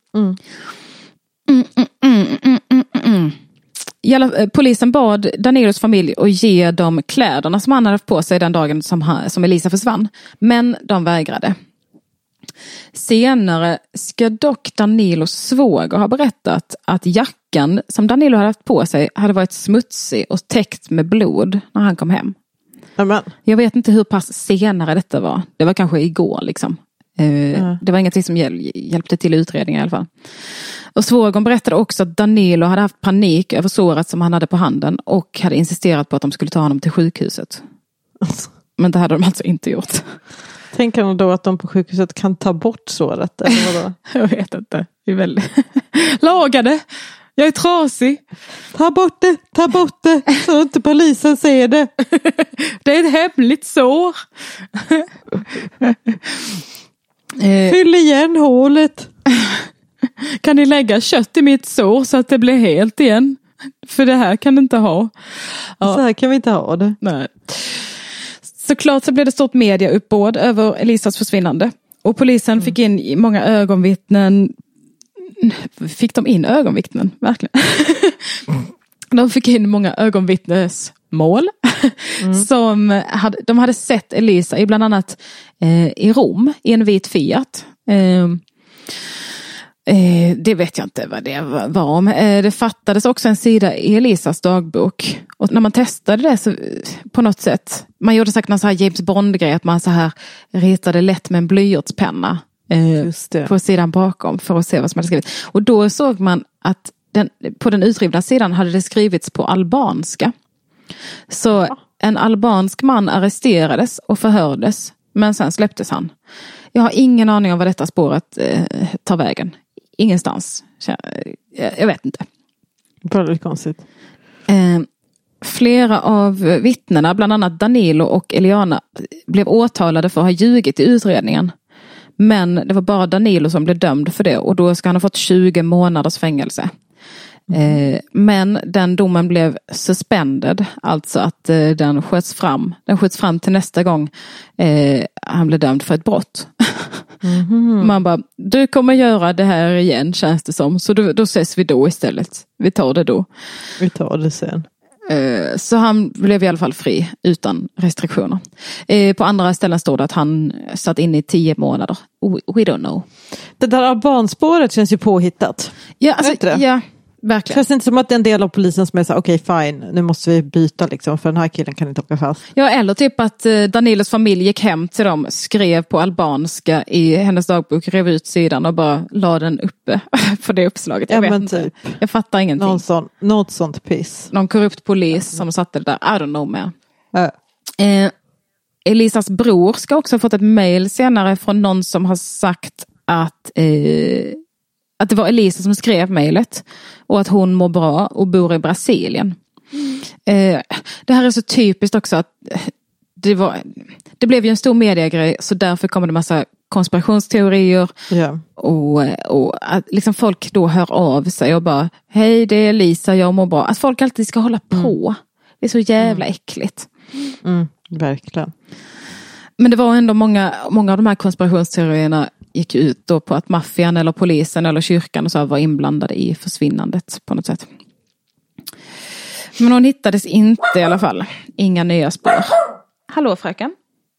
Polisen bad Danilos familj att ge dem kläderna som han hade på sig den dagen som Elisa försvann. Men de vägrade. Senare ska dock Danilos svåger ha berättat att jackan som Danilo hade haft på sig hade varit smutsig och täckt med blod när han kom hem. Amen. Jag vet inte hur pass senare detta var. Det var kanske igår liksom. Det var ingenting som hjälpte till utredningen i alla fall. Och svågern berättade också att Danilo hade haft panik över såret som han hade på handen och hade insisterat på att de skulle ta honom till sjukhuset. Men det hade de alltså inte gjort. Tänker de då att de på sjukhuset kan ta bort såret? Eller vadå? Jag vet inte. Det är väldigt... Laga det! Jag är trasig. Ta bort det, så inte polisen ser det. Det är ett hemligt sår. Fyll igen hålet. Kan ni lägga kött i mitt sår så att det blir helt igen? För det här kan det inte ha. Ja. Så här kan vi inte ha det. Nej. Såklart så blev det stort mediauppbåd över Elisas försvinnande. Och polisen fick in många ögonvittnen. Fick de in ögonvittnen? Verkligen. De fick in många ögonvittnesmål. De hade sett Elisa i bland annat i Rom i en vit Fiat. Det vet jag inte vad det var om. Det fattades också en sida i Elisas dagbok. Och när man testade det så på något sätt. Man gjorde säkert någon så här James Bond-grej. Att man så här ritade lätt med en blyertspenna. På sidan bakom. För att se vad som hade skrivit. Och då såg man att på den utrivna sidan hade det skrivits på albanska. Så en albansk man arresterades och förhördes. Men sen släpptes han. Jag har ingen aning om vad detta spåret tar vägen. Ingenstans. Jag vet inte. Väldigt konstigt. Flera av vittnena, bland annat Danilo och Eliana, blev åtalade för att ha ljugit i utredningen. Men det var bara Danilo som blev dömd för det. Och då ska han ha fått 20 månaders fängelse. Men den domen blev suspended. Alltså att den sköts fram. Den sköts fram till nästa gång han blev dömd för ett brott. Man bara, du kommer göra det här igen, känns det som. Så då ses vi då istället. Vi tar det då. Vi tar det sen. Så han blev i alla fall fri utan restriktioner. På andra ställen står det att han satt in i 10 månader. We don't know. Det där albanspåret känns ju påhittat. Ja, alltså, ja, verkligen. Känns det inte som att det är en del av polisen som är så okej, fine, nu måste vi byta liksom, för den här killen kan inte åka fast. Ja, eller typ att Danilos familj gick hem till dem, skrev på albanska i hennes dagbok, rev ut sidan och bara la den uppe för det uppslaget. Jag vet inte. Typ. Jag fattar ingenting. Något sånt piss. Någon korrupt polis som satte det där. I don't know man. Elisas bror ska också ha fått ett mejl senare från någon som har sagt att det var Elisa som skrev mejlet och att hon mår bra och bor i Brasilien. Det här är så typiskt också att det blev ju en stor mediegrej, så därför kommer det massa konspirationsteorier och att liksom folk då hör av sig och bara, hej, det är Elisa, jag mår bra. Att folk alltid ska hålla på. Det är så jävla äckligt. Verkligen. Men det var ändå många av de här konspirationsteorierna gick ut då på att maffian eller polisen eller kyrkan och så var inblandade i försvinnandet på något sätt. Men hon hittades inte i alla fall. Inga nya spår. Hallå fröken?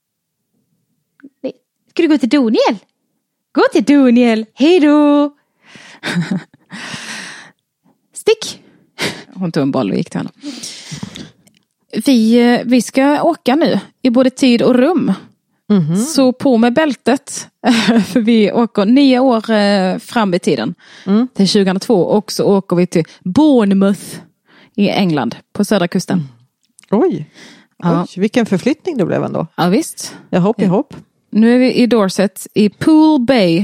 Ska du gå till Daniel? Gå till Daniel. Hej då! Stick! Hon tog en boll och gick till henne. Vi ska åka nu i både tid och rum. Så på med bältet. För vi åker 9 år fram i tiden. Till 2002. Och så åker vi till Bournemouth i England. På södra kusten. Oj, vilken förflyttning det blev ändå. Ja visst. Jag hopp. Nu är vi i Dorset. I Poole Bay.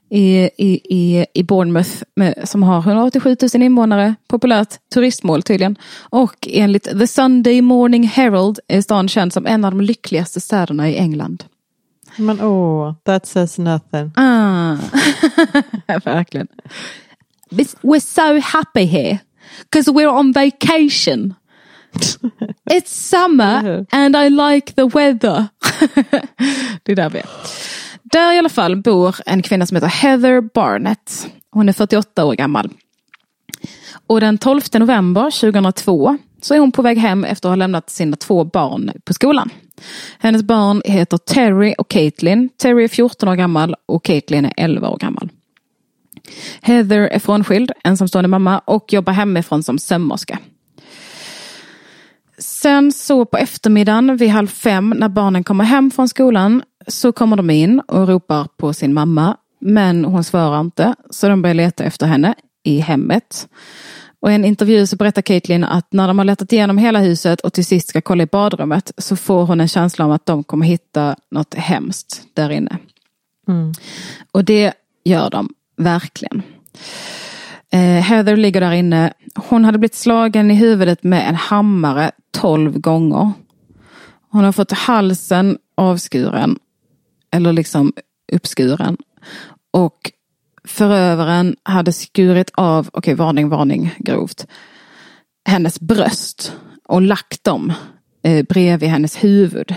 I Bournemouth. Som har 187 000 invånare. Populärt turistmål tydligen. Och enligt The Sunday Morning Herald är stan känd som en av de lyckligaste städerna i England. Men that says nothing. Verkligen. We're so happy here. Because we're on vacation. It's summer and I like the weather. Det är där vi är. Där i alla fall bor en kvinna som heter Heather Barnett. Hon är 48 år gammal. Och den 12 november 2002 så är hon på väg hem efter att ha lämnat sina 2 barn på skolan. Hennes barn heter Terry och Caitlin. Terry är 14 år gammal och Caitlin är 11 år gammal. Heather är frånskild, ensamstående mamma och jobbar hemifrån som sömmerska. Sen så på eftermiddagen vid 4:30 när barnen kommer hem från skolan så kommer de in och ropar på sin mamma. Men hon svarar inte, så de börjar leta efter henne i hemmet. Och i en intervju så berättar Caitlin att när de har letat igenom hela huset och till sist ska kolla i badrummet så får hon en känsla om att de kommer hitta något hemskt där inne. Och det gör de verkligen. Heather ligger där inne. Hon hade blivit slagen i huvudet med en hammare 12 gånger. Hon har fått halsen avskuren. Eller liksom uppskuren. Och förövaren hade skurit av, varning, grovt, hennes bröst. Och lagt dem bredvid hennes huvud.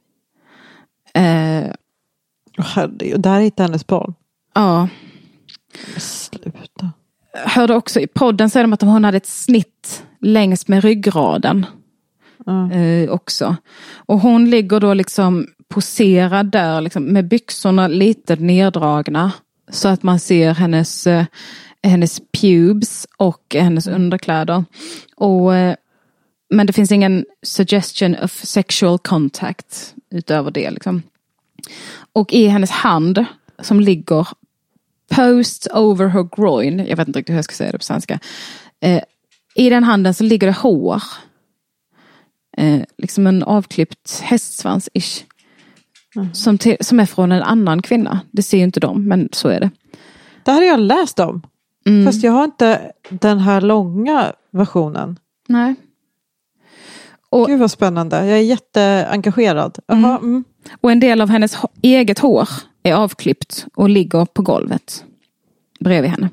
Där hittade hennes barn. Ja. Sluta. Hörde också i podden säger de att hon hade ett snitt längs med ryggraden. Också. Och hon ligger då liksom poserad där liksom, med byxorna lite neddragna. Så att man ser hennes pubes och hennes underkläder. Men det finns ingen suggestion of sexual contact utöver det liksom. Och i hennes hand som ligger post over her groin, jag vet inte riktigt hur jag ska säga det på svenska. I den handen så ligger det hår. Liksom en avklippt hästsvans-ish. Som är från en annan kvinna. Det ser ju inte de, men så är det. Det här har jag läst om. Fast jag har inte den här långa versionen. Nej. Gud vad spännande. Jag är jätteengagerad. Och en del av hennes eget hår är avklippt och ligger på golvet bredvid henne.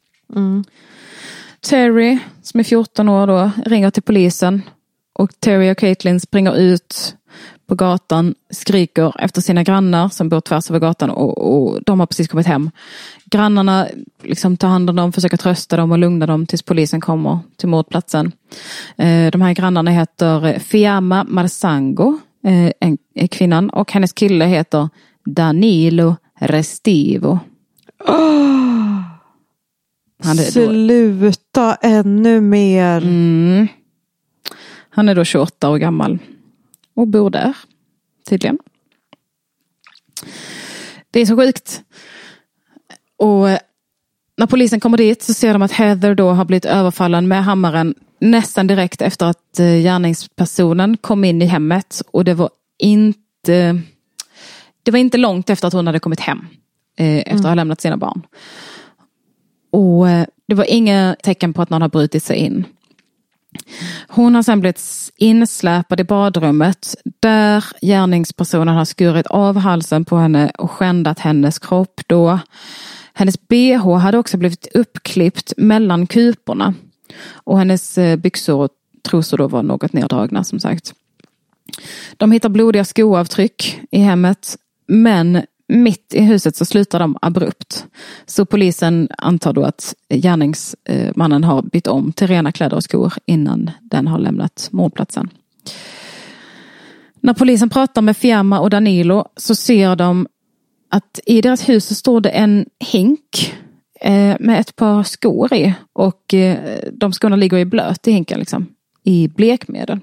Terry, som är 14 år då, ringer till polisen. Och Terry och Caitlin springer ut på gatan, skriker efter sina grannar som bor tvärs över gatan och de har precis kommit hem. Grannarna liksom tar hand om dem, försöker trösta dem och lugna dem tills polisen kommer till mordplatsen. De här grannarna heter Fiamma Marsango, en kvinnan, och hennes kille heter Danilo Restivo. Sluta ännu mer. Han är då 28 år gammal och bor där, tydligen. Det är så sjukt. Och när polisen kommer dit så ser de att Heather då har blivit överfallen med hammaren nästan direkt efter att gärningspersonen kom in i hemmet. Och det var inte långt efter att hon hade kommit hem efter att ha lämnat sina barn. Och det var inga tecken på att någon har brutit sig in. Hon har sedan blivit insläpad i badrummet där gärningspersonen har skurit av halsen på henne och skändat hennes kropp då. Hennes BH hade också blivit uppklippt mellan kuporna och hennes byxor och trosor då var något neddragna som sagt. De hittar blodiga skoavtryck i hemmet men mitt i huset så slutar de abrupt. Så polisen antar då att gärningsmannen har bytt om till rena kläder och skor innan den har lämnat mordplatsen. När polisen pratar med Fiamma och Danilo så ser de att i deras hus så står det en hink med ett par skor i. Och de skorna ligger i blöt i hinken liksom. I blekmedel.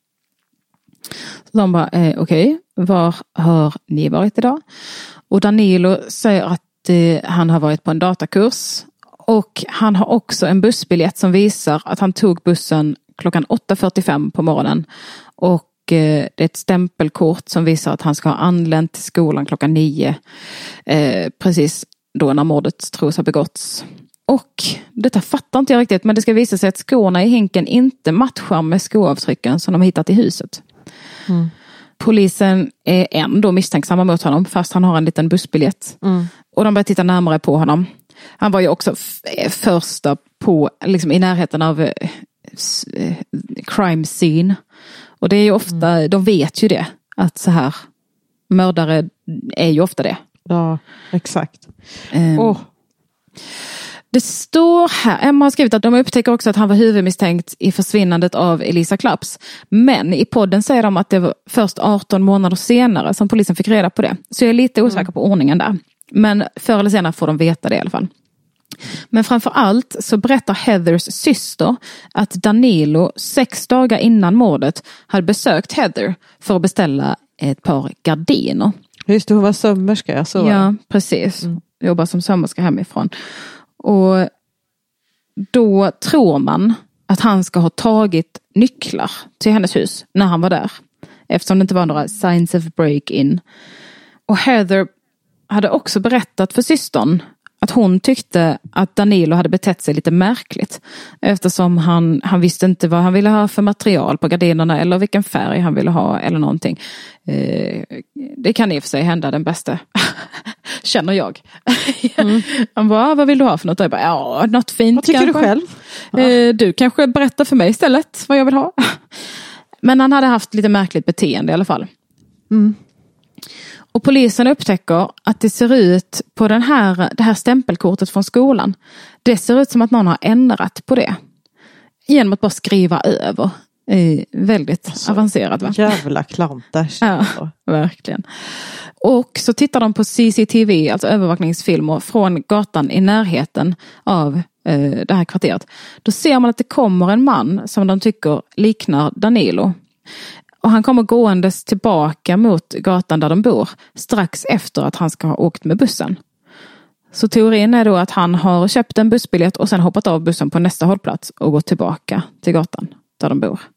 Så de bara, okej, var har ni varit idag? Och Danilo säger att han har varit på en datakurs. Och han har också en bussbiljett som visar att han tog bussen klockan 8:45 på morgonen. Och det är ett stämpelkort som visar att han ska ha anlänt till skolan klockan 9. Precis då när mordet tros ha begåtts. Och detta fattar inte jag riktigt, men det ska visa sig att skorna i hinken inte matchar med skoavtrycken som de har hittat i huset. Polisen är ändå misstänksamma mot honom fast han har en liten bussbiljett. Och de börjar titta närmare på honom. Han var ju också första på, liksom, i närheten av crime scene. Och det är ju ofta, de vet ju det, att så här mördare är ju ofta det. Ja, exakt. Det står här, Emma har skrivit att de upptäcker också att han var huvudmisstänkt i försvinnandet av Elisa Claps. Men i podden säger de att det var först 18 månader senare som polisen fick reda på det. Så jag är lite osäker på ordningen där. Men förr eller senare får de veta det i alla fall. Men framför allt så berättar Heathers syster att Danilo 6 dagar innan mordet hade besökt Heather för att beställa ett par gardiner. Just det, hon var sömmerska, jag såg. Ja, precis. Jobbar som sömmerska hemifrån. Och då tror man att han ska ha tagit nycklar till hennes hus när han var där. Eftersom det inte var några signs of break-in. Och Heather hade också berättat för systern att hon tyckte att Danilo hade betett sig lite märkligt. Eftersom han visste inte vad han ville ha för material på gardinerna eller vilken färg han ville ha eller någonting. Det kan i och för sig hända den bästa. Känner jag. Han bara, vad vill du ha för något? Och jag bara, något fint. Vad tycker kanske. du själv? Du kanske berättar för mig istället vad jag vill ha. Men han hade haft lite märkligt beteende i alla fall. Och polisen upptäcker att det ser ut på det här stämpelkortet från skolan. Det ser ut som att någon har ändrat på det. Genom att bara skriva över. Väldigt avancerat, va? Jävla klantar. Ja, verkligen. Och så tittar de på CCTV, alltså övervakningsfilmer från gatan i närheten av det här kvarteret. Då ser man att det kommer en man som de tycker liknar Danilo. Och han kommer gåendes tillbaka mot gatan där de bor strax efter att han ska ha åkt med bussen. Så teorin är då att han har köpt en bussbiljett och sen hoppat av bussen på nästa hållplats och gått tillbaka till gatan där de bor.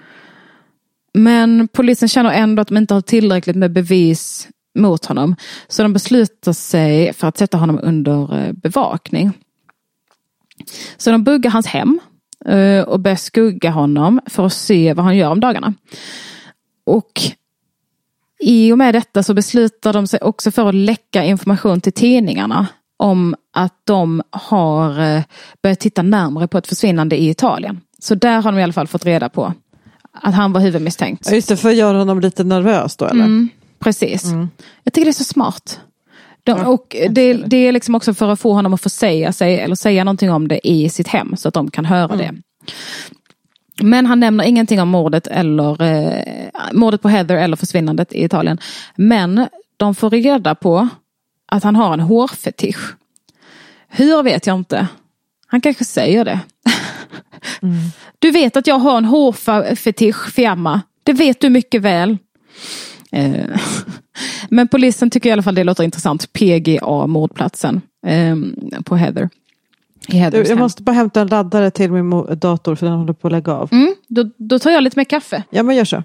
Men polisen känner ändå att de inte har tillräckligt med bevis mot honom. Så de beslutar sig för att sätta honom under bevakning. Så de buggar hans hem och börjar skugga honom för att se vad han gör om dagarna. Och i och med detta så beslutar de sig också för att läcka information till tidningarna om att de har börjat titta närmare på ett försvinnande i Italien. Så där har de i alla fall fått reda på att han var huvudmisstänkt. Ja, just det, för att göra honom lite nervös då, eller? Precis. Jag tycker det är så smart. Det är liksom också för att få honom att få säga sig eller säga någonting om det i sitt hem så att de kan höra det. Men han nämner ingenting om mordet på Heather eller försvinnandet i Italien. Men de får reda på att han har en hårfetisch. Hur vet jag inte. Han kanske säger det. Du vet att jag har en hårfetisch, Fiamma. Det vet du mycket väl. Men polisen tycker i alla fall det låter intressant. PGA-mordplatsen på Heather. Jag måste bara hämta en laddare till min dator för den håller på att lägga av. Då tar jag lite mer kaffe. Ja, men gör så.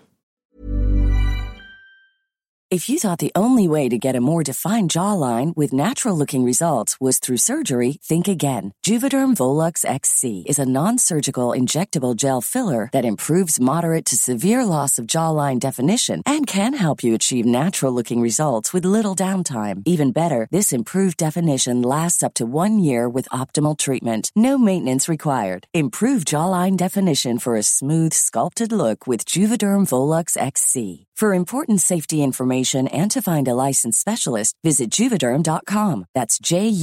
If you thought the only way to get a more defined jawline with natural-looking results was through surgery, think again. Juvederm Volux XC is a non-surgical injectable gel filler that improves moderate to severe loss of jawline definition and can help you achieve natural-looking results with little downtime. Even better, this improved definition lasts up to 1 year with optimal treatment. No maintenance required. Improve jawline definition for a smooth, sculpted look with Juvederm Volux XC. For important safety information and to find a licensed specialist, visit Juvederm.com. That's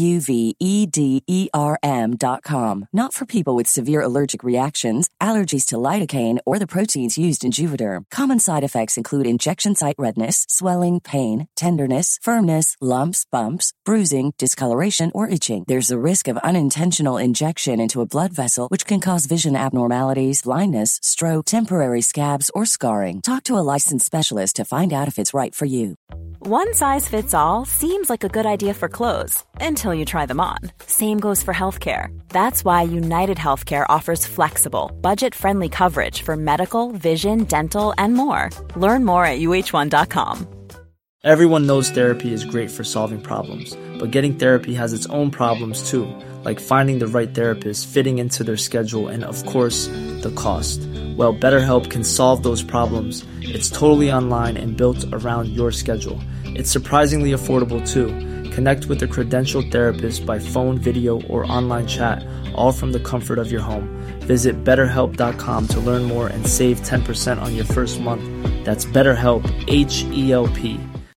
JUVEDERM.com. Not for people with severe allergic reactions, allergies to lidocaine, or the proteins used in Juvederm. Common side effects include injection site redness, swelling, pain, tenderness, firmness, lumps, bumps, bruising, discoloration, or itching. There's a risk of unintentional injection into a blood vessel, which can cause vision abnormalities, blindness, stroke, temporary scabs, or scarring. Talk to a licensed specialist to find out if it's right for you. One size fits all seems like a good idea for clothes until you try them on. Same goes for healthcare. That's why United Healthcare offers flexible, budget-friendly coverage for medical, vision, dental, and more. Learn more at UH1.com. Everyone knows therapy is great for solving problems, but getting therapy has its own problems too, like finding the right therapist, fitting into their schedule, and of course, the cost. Well, BetterHelp can solve those problems. It's totally online and built around your schedule. It's surprisingly affordable too. Connect with a credentialed therapist by phone, video, or online chat, all from the comfort of your home. Visit BetterHelp.com to learn more and save 10% on your first month. That's BetterHelp, H-E-L-P.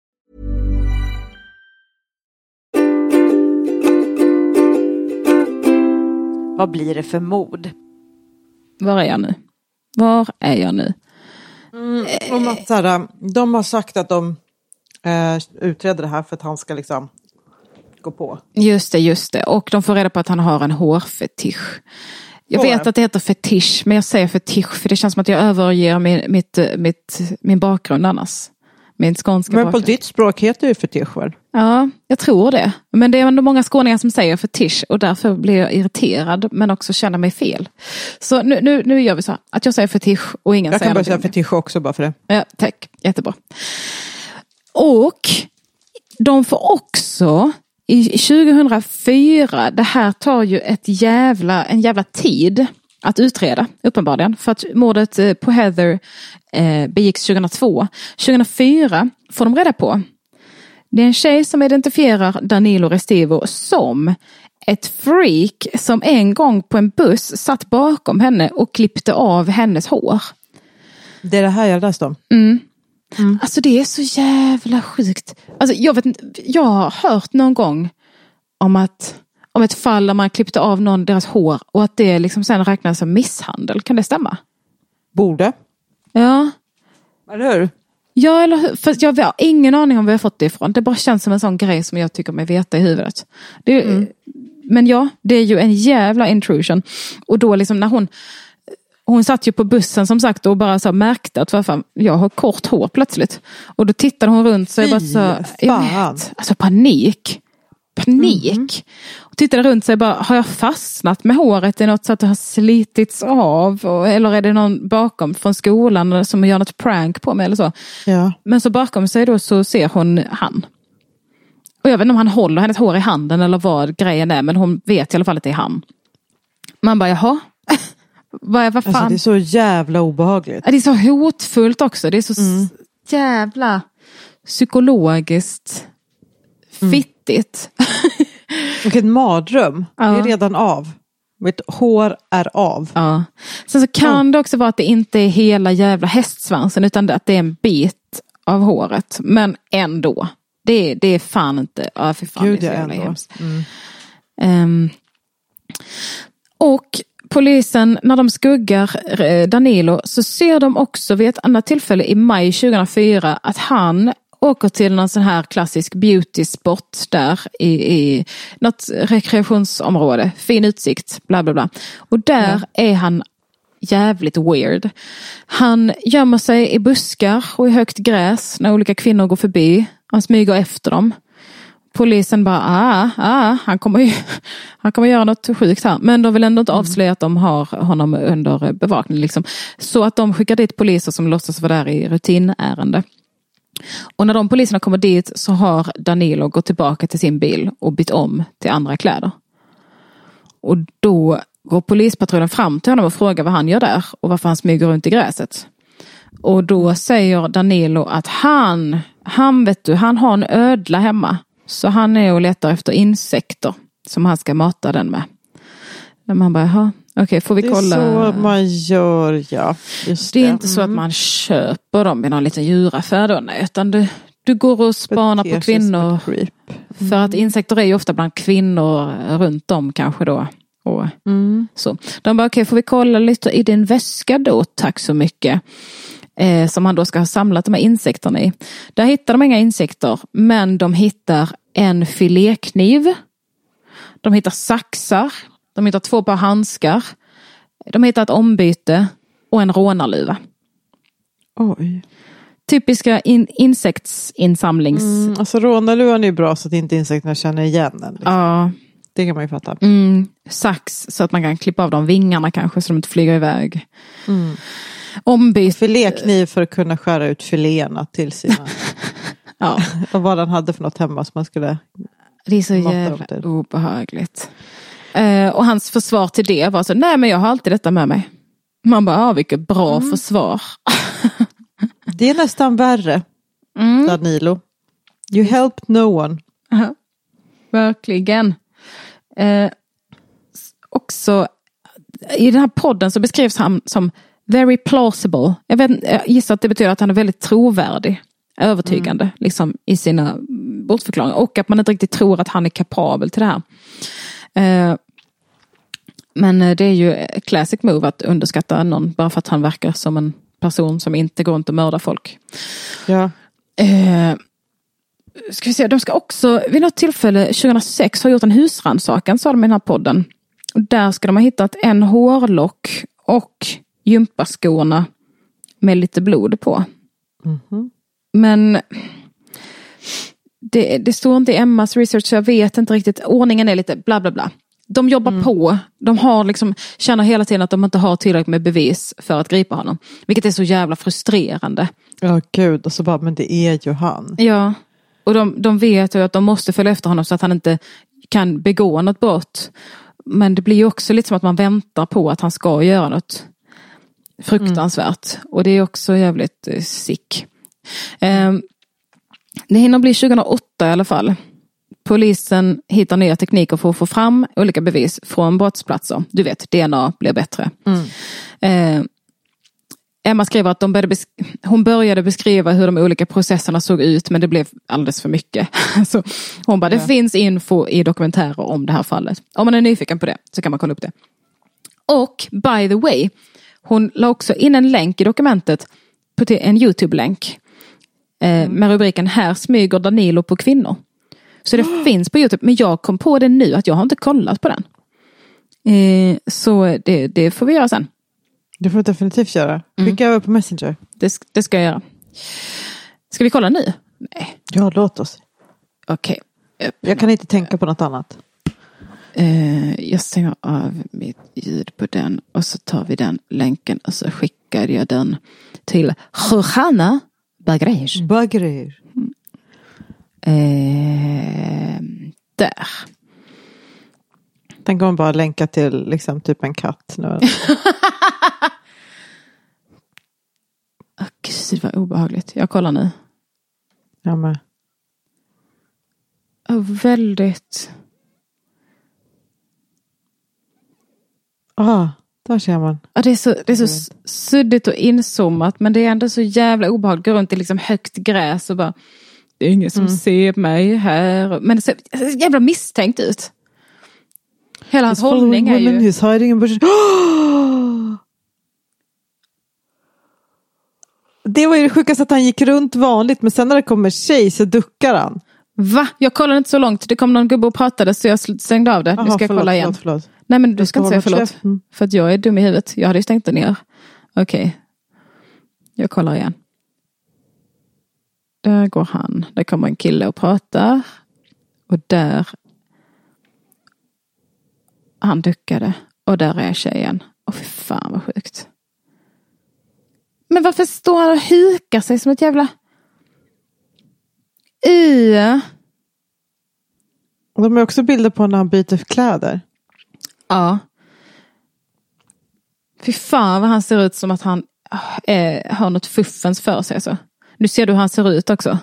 Vad blir det för mord? Var är jag nu? Om att, såhär, de har sagt att de utreder det här för att han ska liksom gå på. Just det. Och de får reda på att han har en hårfetisch. Jag vet att det heter fetisch, men jag säger fetisch för det känns som att jag överger min bakgrund annars. Min skånska men bakgrund. På ditt språk heter det fetisch väl? Ja, jag tror det. Men det är ändå många skåningar som säger fetisch och därför blir jag irriterad men också känner mig fel. Så nu gör vi så att jag säger fetisch och ingen säger jag kan bara säga fetisch också bara för det. Ja, tack. Jättebra. Och de får också i 2004, det här tar ju en jävla tid att utreda, uppenbarligen. För att mordet på Heather begicks 2002. 2004 får de reda på. Det är en tjej som identifierar Danilo Restivo som ett freak som en gång på en buss satt bakom henne och klippte av hennes hår. Det är det här jag läste om. Alltså det är så jävla sjukt. Alltså jag har hört någon gång om ett fall där man klippte av någon deras hår och att det liksom sen räknas som misshandel. Kan det stämma? Borde. Ja. Eller hur? Ja, eller hur? För jag har ingen aning om var jag fått det ifrån. Det bara känns som en sån grej som jag tycker mig veta i huvudet. Men ja, det är ju en jävla intrusion. Och då liksom när hon satt ju på bussen som sagt och bara så märkte att jag har kort hår plötsligt. Och då tittade hon runt sig bara så, alltså panik. Och tittade runt sig bara, har jag fastnat med håret i något så att det har slitits av? Eller är det någon bakom från skolan som gör något prank på mig eller så? Ja. Men så bakom sig då så ser hon han. Och jag vet inte om han håller hennes hår i handen eller vad grejen är, men hon vet i alla fall att det är han. Man bara, jaha. Vad fan? Alltså, det är så jävla obehagligt. Det är så hotfullt också. Det är så jävla psykologiskt fittigt. Och ett mardröm. Det är redan av. Mitt hår är av. Ja. Sen så kan det också vara att det inte är hela jävla hästsvansen utan att det är en bit av håret. Men ändå. Det är fan inte. Ja, för fan. Gud, det är så jävla ändå. hemskt. Och polisen, när de skuggar Danilo så ser de också vid ett annat tillfälle i maj 2004 att han åker till någon sån här klassisk beauty spot där i något rekreationsområde. Fin utsikt, bla bla bla. Och där är han jävligt weird. Han gömmer sig i buskar och i högt gräs när olika kvinnor går förbi. Han smyger efter dem. Polisen bara, han kommer göra något sjukt här. Men de vill ändå inte avslöja att de har honom under bevakning. Liksom. Så att de skickar dit poliser som låtsas vara där i rutinärende. Och när de poliserna kommer dit så har Danilo gått tillbaka till sin bil och bytt om till andra kläder. Och då går polispatrullen fram till honom och frågar vad han gör där och varför han smyger runt i gräset. Och då säger Danilo att han vet du, han har en ödla hemma. Så han är och letar efter insekter som han ska mata den med. När man bara, okej, får vi kolla. Det är så man gör, ja. Just det är inte så att man köper dem i någon liten djuraffär då, nej, utan du går och spanar på kvinnor. För att insekter är ju ofta bland kvinnor runt om kanske då. Och så. De bara, okej, får vi kolla lite i din väska då, tack så mycket. Som han då ska ha samlat de här insekterna i. Där hittar de inga insekter, men de hittar en filékniv. De hittar saxar. De hittar 2 par handskar. De hittar ett ombyte och en rånarluva. Oj. Typiska insektsinsamlings... Alltså rånarluvan är ju bra så att inte insekterna känner igen den. Liksom. Ja. Det kan man ju fatta. Sax så att man kan klippa av de vingarna kanske så de inte flyger iväg. Ombyte. Filékniv för att kunna skära ut filéerna till sina... Ja. Och vad den hade för något hemma som man skulle... Det är så jävla obehagligt. Och hans försvar till det var så, nej men jag har alltid detta med mig. Man bara, vilket bra försvar. Det är nästan värre, Danilo. You helped no one. Verkligen. Också i den här podden så beskrivs han som very plausible. Jag gissar att det betyder att han är väldigt trovärdig. Övertygande liksom, i sina bortförklaringar. Och att man inte riktigt tror att han är kapabel till det här. Men det är ju ett classic move att underskatta någon bara för att han verkar som en person som inte går runt och mördar folk. Ja. Ska vi se, de ska också vid något tillfälle 2006 ha gjort en husrannsakan, sa de i den här podden. Och där ska de ha hittat en hårlock och gympaskorna med lite blod på. Men det står inte i Emmas research så jag vet inte riktigt. Ordningen är lite bla bla bla. De jobbar på. De har liksom, känner hela tiden att de inte har tillräckligt med bevis för att gripa honom. Vilket är så jävla frustrerande. Ja, gud. Och så bara, men det är ju han. Ja. Och de vet ju att de måste följa efter honom så att han inte kan begå något brott. Men det blir ju också lite som att man väntar på att han ska göra något fruktansvärt. Och det är också jävligt sick. Det hinner bli 2008 i alla fall. Polisen hittar nya tekniker för att få fram olika bevis från brottsplatser. Du vet, DNA blir bättre. Emma skriver att hon började beskriva hur de olika processerna såg ut, men det blev alldeles för mycket. Så hon bara, det finns info i dokumentärer om det här fallet. Om man är nyfiken på det så kan man kolla upp det. Och by the way, hon la också in en länk i dokumentet på en YouTube-länk med rubriken "Här smyger Danilo på kvinnor". Så det finns på YouTube, men jag kom på det nu att jag har inte kollat på den. Så det får vi göra sen. Det får vi definitivt göra. Skicka över på Messenger. Det ska jag göra. Ska vi kolla nu? Nej. Ja, låt oss. Okej. Jag kan inte tänka på något annat. Jag stänger av mitt ljud på den. Och så tar vi den länken. Och så skickar jag den till Johanna Bagrej. Där. Tänk om man bara länka till liksom typ en katt nu. Gud, det var obehagligt. Jag kollar nu. Jag med. Väldigt. Där ser man. Det är så suddigt och inzoomat, men det är ändå så jävla obehagligt. Gå runt i liksom högt gräs och bara, det är ingen som ser mig här. Men det ser jävla misstänkt ut. Hela hans hållning är ju... Det var ju det sjukaste att han gick runt vanligt, men sen när det kommer tjej så duckar han. Va? Jag kollade inte så långt. Det kom någon gubbe och pratade så jag stängde av det. Nu ska jag kolla igen. Förlåt. Nej, men du ska inte säga förlåt. För att jag är dum i huvudet. Jag hade ju stängt det ner. Okej. Jag kollar igen. Där går han. Där kommer en kille och pratar. Och där... Han duckade. Och där är tjejen. Och fy fan vad sjukt. Men varför står han och hukar sig som ett jävla... De är också bilder på när han byter kläder. Ja. Fy fan vad han ser ut som att han har något fuffens för sig. Så. Nu ser du hur han ser ut också.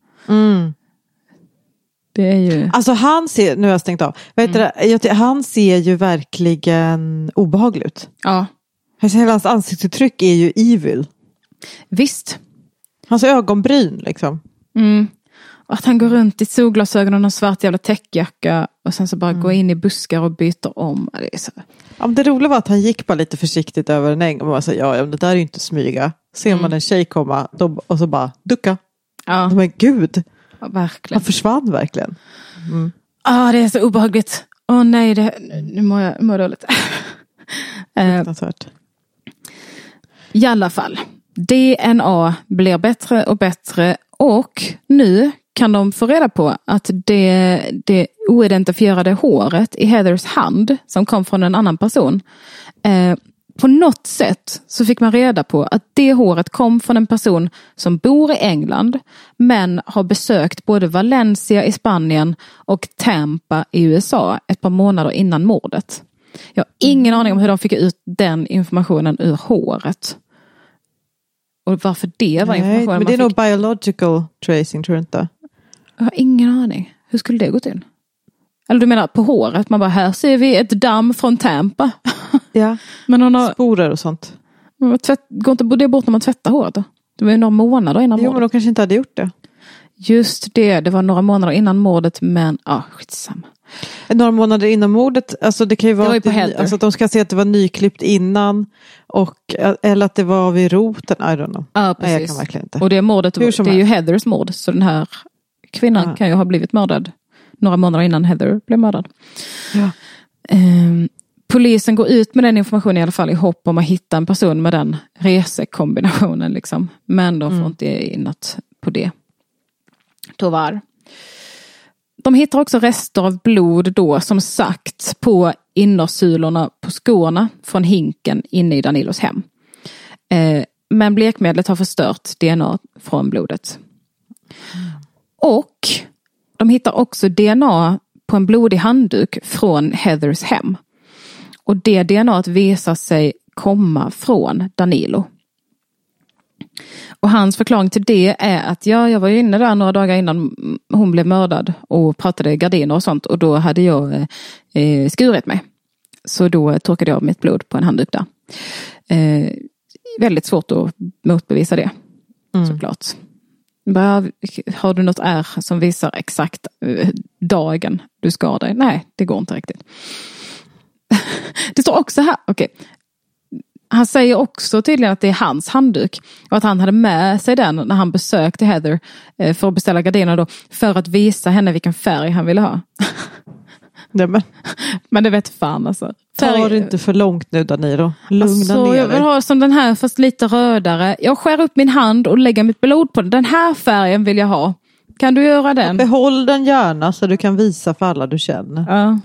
Det är ju... Alltså han ser... Nu har jag stängt av. Han ser ju verkligen obehaglig ut. Ja. Hela hans ansiktsuttryck är ju evil. Visst. Hans ögonbryn liksom. Att han går runt i solglasögon och en svart jävla täckjacka och sen så bara går in i buskar och byter om. Det är så. Ja, men det roliga var att han gick bara lite försiktigt över en äng och man sa, ja, det där är ju inte smyga. Ser man en tjej komma och så bara ducka. Ja. Men gud. Ja, verkligen. Han försvann verkligen. Det är så obehagligt. Nej, nu mår jag dåligt. I alla fall. DNA blir bättre och bättre och nu kan de få reda på att det oidentifierade håret i Heathers hand som kom från en annan person, på något sätt så fick man reda på att det håret kom från en person som bor i England men har besökt både Valencia i Spanien och Tampa i USA ett par månader innan mordet. Jag har ingen aning om hur de fick ut den informationen ur håret. Och varför det var informationen. Men det är nog biological tracing, tror jag inte. Jag har ingen aning. Hur skulle det gå till? Eller du menar på håret? Man bara, här ser vi ett damm från Tampa. Ja, men hon har... sporer och sånt. Går inte det bort när man tvättar håret då? Det var ju några månader innan mordet. Jo, men de kanske inte hade gjort det. Just det var några månader innan mordet, men skitsamma. Några månader innan mordet, alltså det kan ju vara att de ska se att det var nyklippt innan eller att det var vid roten, I don't know. Ja, precis. Nej, jag kan verkligen inte. Och det mordet, det är ju Heathers mord, så den här kvinnan kan ju ha blivit mördad några månader innan Heather blev mördad. Ja. Polisen går ut med den informationen i alla fall i hopp om att hitta en person med den resekombinationen liksom. Men de får inte in något på det. Tyvärr. De hittar också rester av blod då, som sagt, på innersulorna på skorna från hinken inne i Danilos hem. Men blekmedlet har förstört DNA från blodet. Och de hittar också DNA på en blodig handduk från Heathers hem. Och det DNA visar sig komma från Danilo. Och hans förklaring till det är att jag var ju inne där några dagar innan hon blev mördad och pratade gardiner och sånt. Och då hade jag skurit mig. Så då torkade jag mitt blod på en handduk där. Väldigt svårt att motbevisa det. Såklart. Bara, har du något ärr som visar exakt dagen du skar dig? Nej, det går inte riktigt. Det står också här, okej. Han säger också tydligen att det är hans handduk. Och att han hade med sig den när han besökte Heather för att beställa gardinerna då. För att visa henne vilken färg han ville ha. Men det vet fan alltså. Tar det inte för långt nu Danilo. Lugna ner jag vill ha som den här fast lite rödare. Jag skär upp min hand och lägger mitt blod på den. Den här färgen vill jag ha. Kan du göra den? Behåll den gärna så du kan visa för alla du känner. Ja.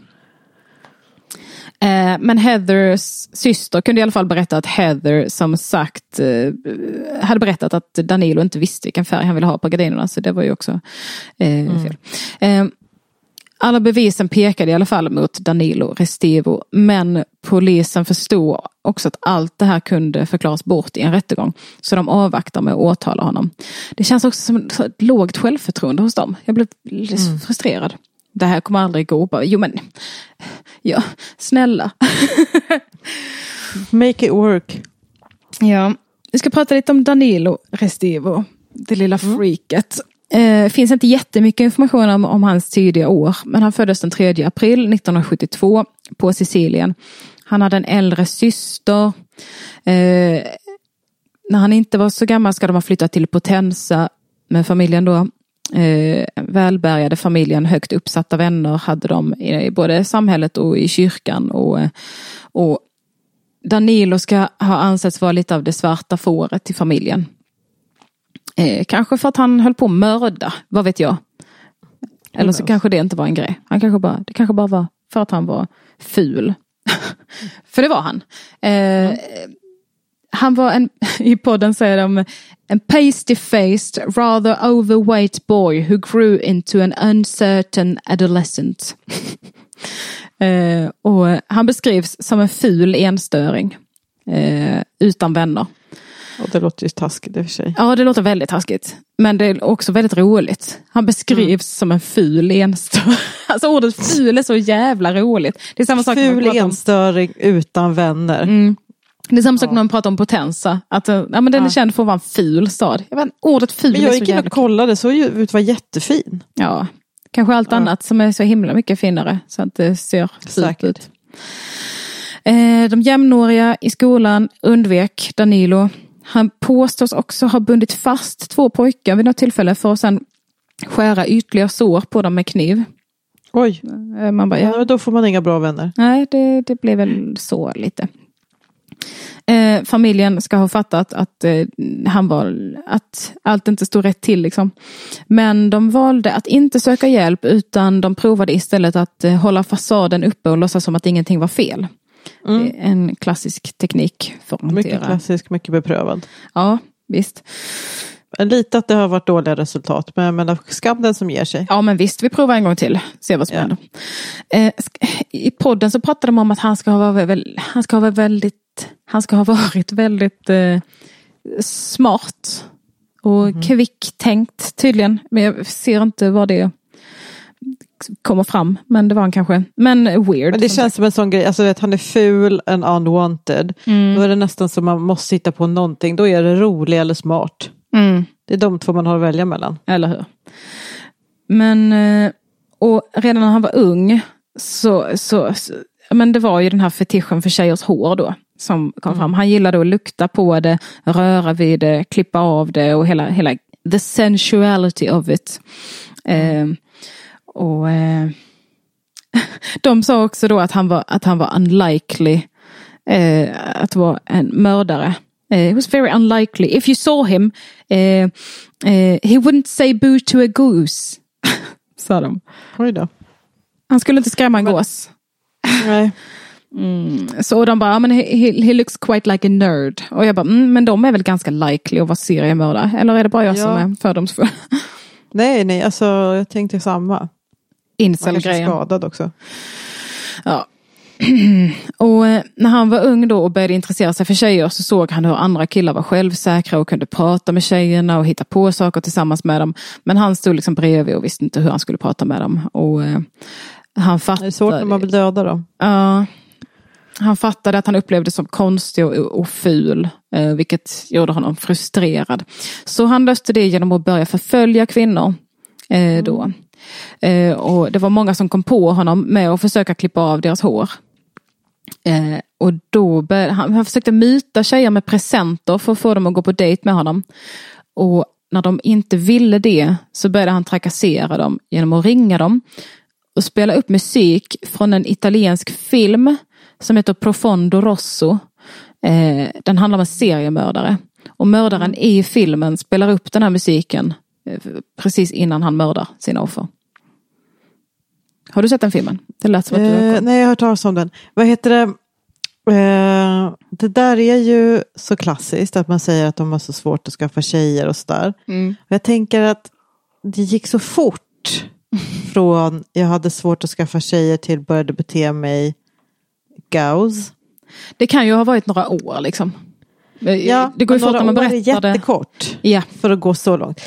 Men Heathers syster kunde i alla fall berätta att Heather som sagt hade berättat att Danilo inte visste vilken färg han ville ha på gardinerna. Så det var ju också fel. Alla bevisen pekade i alla fall mot Danilo Restivo. Men polisen förstod också att allt det här kunde förklaras bort i en rättegång. Så de avvaktar med att åtala honom. Det känns också som ett lågt självförtroende hos dem. Jag blev lite frustrerad. Det här kommer aldrig gå. Bara, ja, snälla. Make it work. Ja, vi ska prata lite om Danilo Restivo. Det lilla freaket. Finns inte jättemycket information om hans tidiga år. Men han föddes den 3 april 1972 på Sicilien. Han hade en äldre syster. När han inte var så gammal ska de ha flyttat till Potenza med familjen då. Välbärgade familjen, högt uppsatta vänner hade de i både samhället och i kyrkan. Och Danilo ska ha ansetts vara lite av det svarta fåret i familjen. Kanske för att han höll på att mörda, vad vet jag. Eller så kanske det inte var en grej. Det kanske bara var för att han var ful. För det var han. Han var i podden säger de en pasty-faced, rather overweight boy who grew into an uncertain adolescent. Och han beskrivs som en ful enstöring. Utan vänner. Och det låter ju taskigt i och för sig. Ja, det låter väldigt taskigt. Men det är också väldigt roligt. Han beskrivs som en ful enstöring. Alltså ordet ful är så jävla roligt. Det är samma sak ful enstöring utan vänner. Det är samma sak när man pratar om Potenza. Att men den är känd för att vara en ful stad. Ordet ful men jag gick in och kollade, så ut var jättefin. Ja, kanske allt annat som är så himla mycket finare. Så att det ser fult ut. De jämnåriga i skolan undvek Danilo. Han påstås också ha bundit fast 2 pojkar vid något tillfälle för att sedan skära ytliga sår på dem med kniv. Oj, man bara, ja, då får man inga bra vänner. Nej, det blev väl så lite. Familjen ska ha fattat att att allt inte stod rätt till liksom. Men de valde att inte söka hjälp utan de provade istället att hålla fasaden uppe och låtsas som att ingenting var fel. En klassisk teknik för att hantera. Mycket klassisk, mycket beprövad. Ja, visst. Lite att det har varit dåliga resultat, men skam den som ger sig. Ja, men visst, vi provar en gång till. Se vad som händer. I podden så pratade de om att han ska ha varit väldigt smart och kvicktänkt tydligen. Men jag ser inte vad det kommer fram, men det var han kanske. Men weird. Men det känns som en sån grej, alltså han är ful and unwanted. Då är det nästan som man måste hitta på någonting. Då är det rolig eller smart. Det är de 2 man har att välja mellan. Eller hur? Men och redan när han var ung så men det var ju den här fetischen för tjejers hår då som kom fram. Han gillade att lukta på det, röra vid det, klippa av det och hela the sensuality of it. De sa också då att han var unlikely att vara en mördare. He was very unlikely. If you saw him, he wouldn't say boo to a goose. Sa de. Oj då. Han skulle inte skrämma en gås. Nej. Så de bara, men he looks quite like a nerd. Och jag bara, men de är väl ganska likely att vara seriemördare. Eller är det bara jag som är fördomsfull? Nej, alltså jag tänkte samma. Incel-grejen. Man är skadad också. Ja. Och när han var ung då och började intressera sig för tjejer så såg han hur andra killar var självsäkra och kunde prata med tjejerna och hitta på saker tillsammans med dem. Men han stod liksom bredvid och visste inte hur han skulle prata med dem. Och han fattade... Det är svårt när man blir döda då. Ja. Han fattade att han upplevde det som konstig och ful, vilket gjorde honom frustrerad. Så han löste det genom att börja förfölja kvinnor då. Och det var många som kom på honom med att försöka klippa av deras hår. Och då han försökte myta tjejer med presenter för att få dem att gå på dejt med honom. Och när de inte ville det så började han trakassera dem genom att ringa dem och spela upp musik från en italiensk film som heter Profondo Rosso. Den handlar om en seriemördare. Och mördaren i filmen spelar upp den här musiken precis innan han mördar sina offer. Har du sett den filmen? Det lät som att du har nej, jag har hört talas om den. Vad heter det? Det där är ju så klassiskt att man säger att de har så svårt att skaffa tjejer och sådär. Jag tänker att det gick så fort från jag hade svårt att skaffa tjejer till började bete mig gaus. Det kan ju ha varit några år liksom. Ja, det går ju fort när man berättar det. Är jättekort ja. För att gå så långt.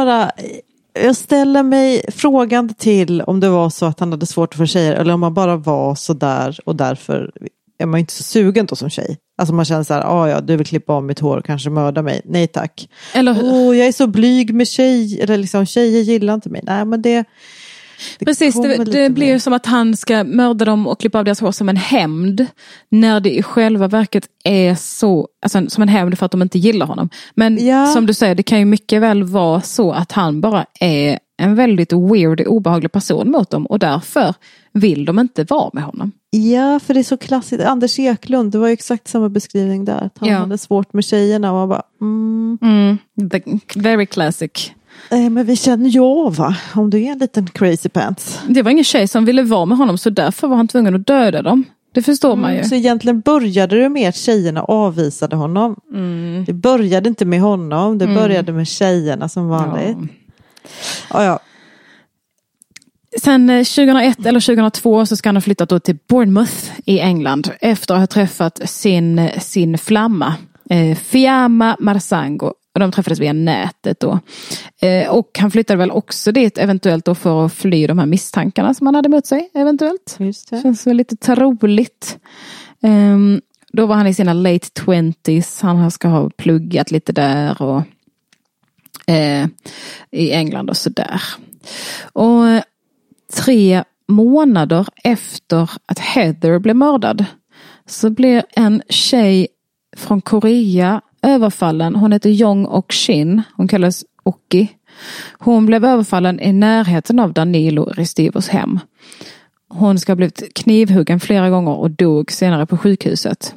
Jag ställer mig frågande till om det var så att han hade svårt att få tjejer eller om han bara var så där och därför är man inte så sugen då som tjej. Alltså man känner så här, ja, du vill klippa av mitt hår och kanske mörda mig. Nej tack. Eller jag är så blyg med tjej eller liksom tjejer gillar inte mig. Nej, men det precis, det blir som att han ska mörda dem och klippa av deras hår som en hämnd. När det i själva verket är så, alltså som en hämnd för att de inte gillar honom. Men som du säger, det kan ju mycket väl vara så att han bara är en väldigt weird och obehaglig person mot dem. Och därför vill de inte vara med honom. Ja, för det är så klassiskt. Anders Eklund, det var ju exakt samma beskrivning där. Att han hade svårt med tjejerna och man bara... Very classic. Men vi känner ju av, va? Om du är en liten crazy pants. Det var ingen tjej som ville vara med honom så därför var han tvungen att döda dem. Det förstår man ju. Så egentligen började det med att tjejerna avvisade honom. Det började inte med honom. Det började med tjejerna som vanligt. Ja. Sen 2001 eller 2002 så ska han ha flyttat då till Bournemouth i England efter att ha träffat sin flamma. Fiamma Marsango. Och de träffades via nätet då. Och han flyttade väl också dit eventuellt då för att fly de här misstankarna som han hade mot sig eventuellt. Just det. Känns väl lite troligt. Då var han i sina late 20s. Han ska ha pluggat lite där och i England och sådär. Och 3 månader efter att Heather blev mördad så blev en tjej från Korea överfallen. Hon heter Jong och Shin. Hon kallas Oki. Hon blev överfallen i närheten av Danilo Restivos hem. Hon ska ha blivit knivhuggen flera gånger och dog senare på sjukhuset.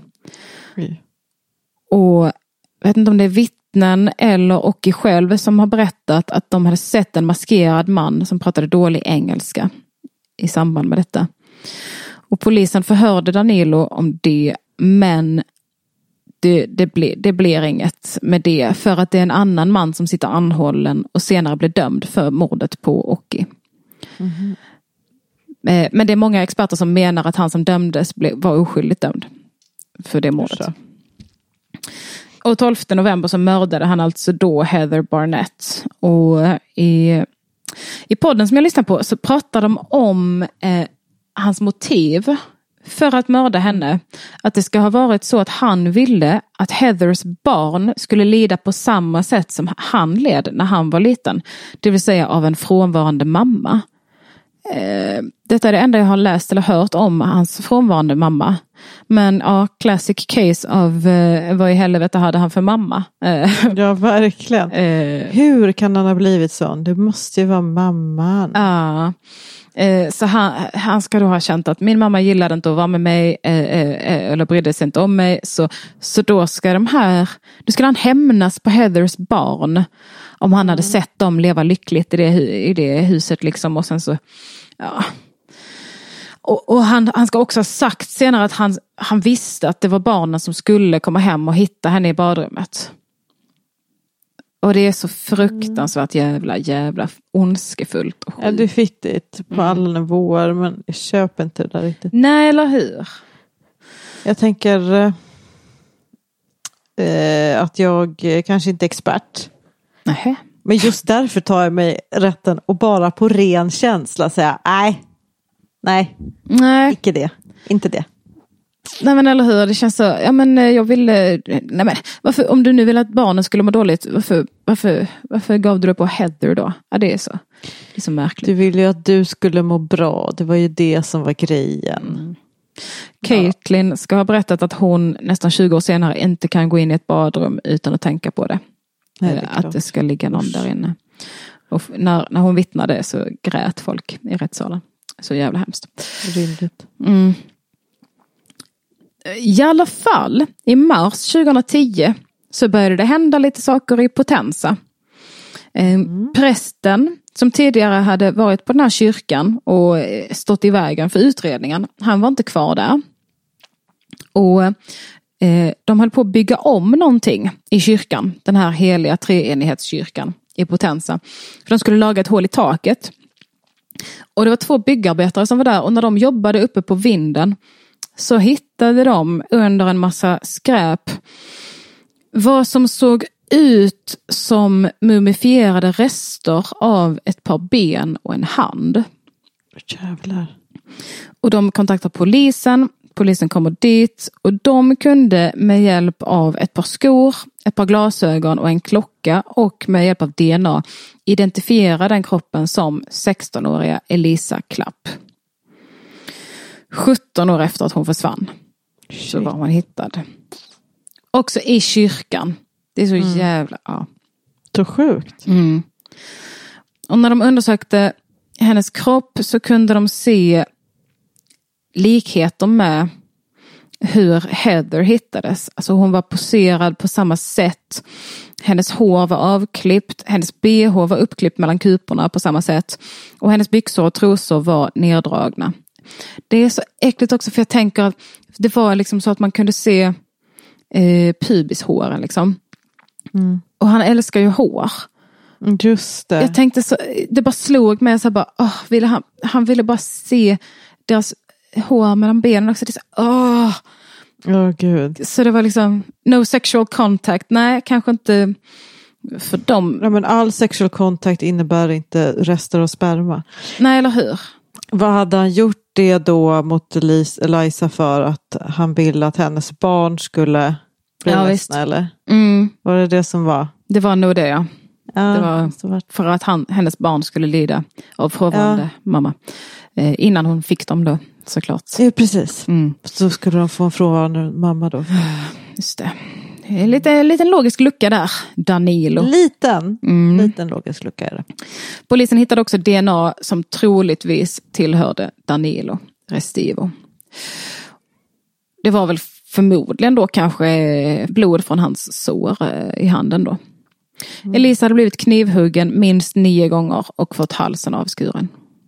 Och jag vet inte om det är vittnen eller Oki själv som har berättat att de hade sett en maskerad man som pratade dålig engelska i samband med detta. Och polisen förhörde Danilo om det, men det blir inget med det för att det är en annan man som sitter anhållen och senare blir dömd för mordet på Oki. Men det är många experter som menar att han som dömdes var oskyldigt dömd för det mordet. Och 12 november så mördade han alltså då Heather Barnett. Och i podden som jag lyssnar på så pratar de om hans motiv för att mörda henne. Att det ska ha varit så att han ville att Heathers barn skulle lida på samma sätt som han led när han var liten. Det vill säga av en frånvarande mamma. Detta är det enda jag har läst eller hört om hans frånvarande mamma. Men ja, classic case av vad i helvete hade han för mamma. Ja, verkligen. Hur kan han ha blivit sån? Det måste ju vara mamman. Ja. Så han ska då ha känt att min mamma gillade inte att vara med mig eller brydde sig inte om mig. Så då ska då skulle han hämnas på Heathers barn om han hade sett dem leva lyckligt i det huset liksom. Och sen så, ja. Och han ska också ha sagt senare att han visste att det var barnen som skulle komma hem och hitta henne i badrummet. Och det är så fruktansvärt jävla ondskefullt. Och ja, det är fittigt på alla nivåer, men jag köper inte det där riktigt. Nej, eller hur? Jag tänker att jag kanske inte är expert. Nähä. Men just därför tar jag mig rätten och bara på ren känsla säga nej, inte det. Nej men eller hur, det känns så, ja men jag vill, nej men varför, om du nu vill att barnen skulle må dåligt, varför gav du det på Heather då? Ja det är så märkligt. Du ville ju att du skulle må bra, det var ju det som var grejen. Caitlyn ska ha berättat att hon nästan 20 år senare inte kan gå in i ett badrum utan att tänka på det. Nej, att det ska ligga någon där inne. Och när hon vittnade så grät folk i rättssalen. Så jävla hemskt. Rimligt. I alla fall, i mars 2010 så började det hända lite saker i Potenza. Prästen som tidigare hade varit på den här kyrkan och stått i vägen för utredningen, han var inte kvar där. Och de höll på att bygga om någonting i kyrkan, den här heliga treenighetskyrkan i Potenza. För de skulle laga ett hål i taket. Och det var 2 byggarbetare som var där, och när de jobbade uppe på vinden så hittade de under en massa skräp vad som såg ut som mumifierade rester av ett par ben och en hand. Jävlar. Och de kontaktade polisen. Polisen kommer dit och de kunde med hjälp av ett par skor, ett par glasögon och en klocka och med hjälp av DNA identifiera den kroppen som 16-åriga Elisa Clapp. 17 år efter att hon försvann. Shit. Så var hon hittad. Också i kyrkan. Det är så jävla... Ja. Så sjukt. Och när de undersökte hennes kropp så kunde de se likheter med hur Heather hittades. Alltså hon var poserad på samma sätt. Hennes hår var avklippt. Hennes BH var uppklippt mellan kuporna på samma sätt. Och hennes byxor och trosor var neddragna. Det är så äckligt också, för jag tänker att det var liksom så att man kunde se pubishåren liksom. Och han älskar ju hår. Just det. Jag tänkte så, det bara slog mig så bara, han ville bara se deras hår mellan benen också. Det är så, gud. Så det var liksom no sexual contact. Nej, kanske inte för dem. Ja, men all sexual contact innebär inte rester av sperma. Nej, eller hur? Vad hade han gjort det då mot Elisa för att han ville att hennes barn skulle bli ledsna, eller? Var det som var? Det var nog det, ja. Det var för att hennes barn skulle lida av frånvarande mamma. Innan hon fick dem då, såklart. Ja, precis. Så skulle de få en frånvarande mamma då. Just det. En liten logisk lucka där, Danilo. Liten logisk lucka är det. Polisen hittade också DNA som troligtvis tillhörde Danilo Restivo. Det var väl förmodligen då kanske blod från hans sår i handen då. Elisa hade blivit knivhuggen minst 9 gånger och fått halsen avskuren.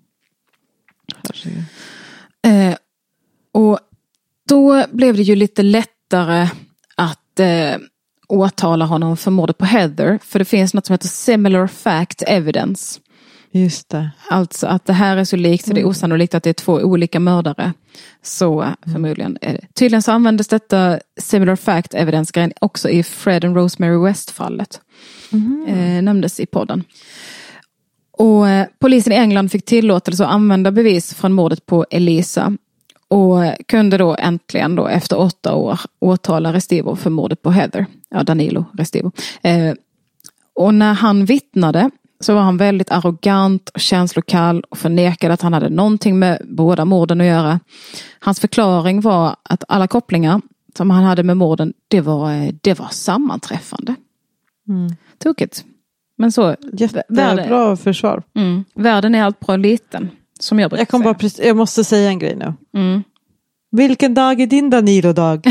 Och då blev det ju lite lättare att åtala honom för mordet på Heather. För det finns något som heter similar fact evidence. Just det. Alltså att det här är så likt så det är osannolikt att det är 2 olika mördare. Så förmodligen är det. Tydligen så användes detta similar fact evidence-grejen också i Fred and Rosemary West-fallet. Nämndes i podden. Och polisen i England fick tillåtelse att använda bevis från mordet på Elisa. Och kunde då äntligen då efter 8 år åtala Restivo för mordet på Heather. Ja, Danilo Restivo. Och när han vittnade så var han väldigt arrogant och känslokall och förnekade att han hade någonting med båda morden att göra. Hans förklaring var att alla kopplingar som han hade med morden, det var sammanträffande. Tokigt. Men så... Jättebra försvar. Världen är allt bra liten. Som jag brukar säga. Jag måste säga en grej nu. Vilken dag är din Danilo-dag?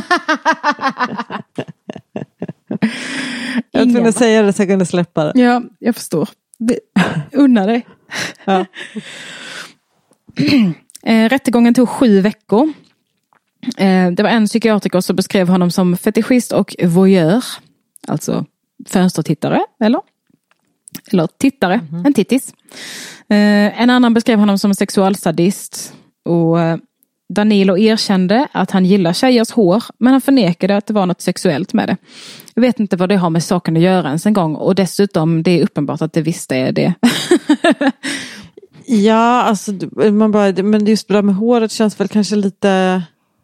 Jag kunde säga det så jag kunde släppa det. Ja, jag förstår. Unna dig. Ja. Rättegången tog 7 veckor. Det var en psykiatriker som beskrev honom som fetischist och voyeur. Alltså fönstertittare, eller tittare, en tittis. En annan beskrev honom som en sexualsadist, och Danilo erkände att han gillar tjejers hår, men han förnekade att det var något sexuellt med det. Jag vet inte vad det har med saken att göra ens en gång, och dessutom det är uppenbart att det visst är det. Ja, alltså men just det där med håret känns väl kanske lite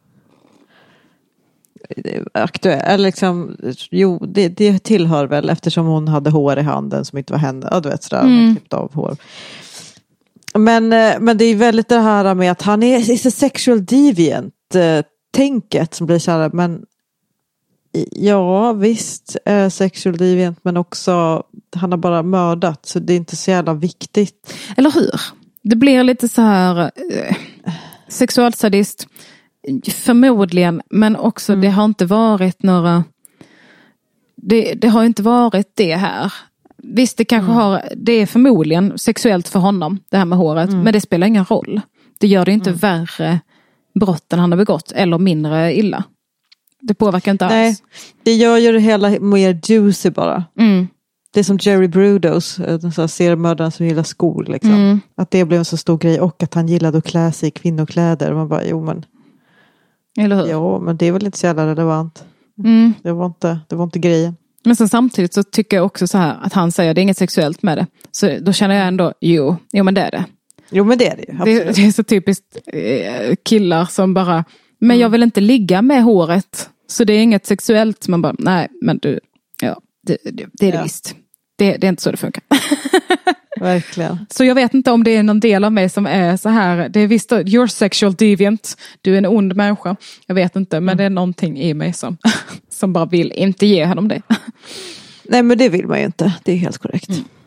aktuellt, liksom, jo, det tillhör väl, eftersom hon hade hår i handen som inte var henne, ja, du vet sådär, klippt av hår. Men det är väldigt det här med att han är sexual deviant, tänket som blir kära, men ja, visst sexual deviant, men också han har bara mördat, så det är inte så jävla viktigt. Eller hur? Det blir lite så här sexualsadist förmodligen, men också det har inte varit några, det har inte varit det här. Visst, det kanske det är förmodligen sexuellt för honom, det här med håret, men det spelar ingen roll. Det gör det inte värre brotten han har begått, eller mindre illa. Det påverkar inte alls. Nej, det gör ju det hela mer juicy bara. Det är som Jerry Brudos, den seriemördaren som gillar skor liksom. Att det blev en så stor grej, och att han gillade att klä sig i kvinnokläder. Man bara, jo men, eller hur? Jo, men det är väl inte så jävla relevant. Det var inte grejen. Men sen samtidigt så tycker jag också så här att han säger att det är inget sexuellt med det. Så då känner jag ändå, jo men det är det. Jo, men det är det ju. Det är så typiskt killar som bara, men jag vill inte ligga med håret. Så det är inget sexuellt. Man bara, nej, men du, ja, det är det visst. Det är inte så det funkar. Verkligen. Så jag vet inte om det är någon del av mig som är så här, det är visst, you're sexual deviant, du är en ond människa. Jag vet inte, men det är någonting i mig som bara vill inte ge honom det. Nej, men det vill man ju inte, det är helt korrekt.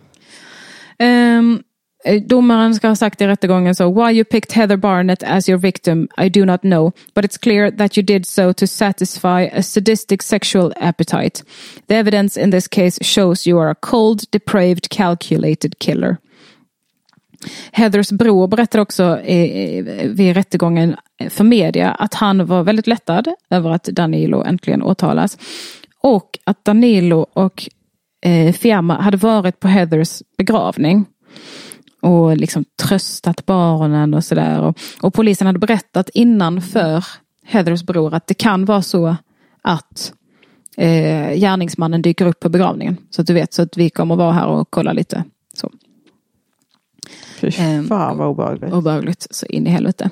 Domaren ska ha sagt i rättegången så, why you picked Heather Barnett as your victim, I do not know, but it's clear that you did so to satisfy a sadistic sexual appetite. The evidence in this case shows you are a cold, depraved, calculated killer. Heathers bror berättade också vid rättegången för media att han var väldigt lättad över att Danilo äntligen åtalas, och att Danilo och Fiamma hade varit på Heathers begravning och liksom tröstat barnen och sådär. Och polisen hade berättat innan för Heathers bror att det kan vara så att gärningsmannen dyker upp på begravningen. Så att du vet, så att vi kommer vara här och kolla lite. Så. Fy fan vad obehagligt. Obehagligt, så in i helvete.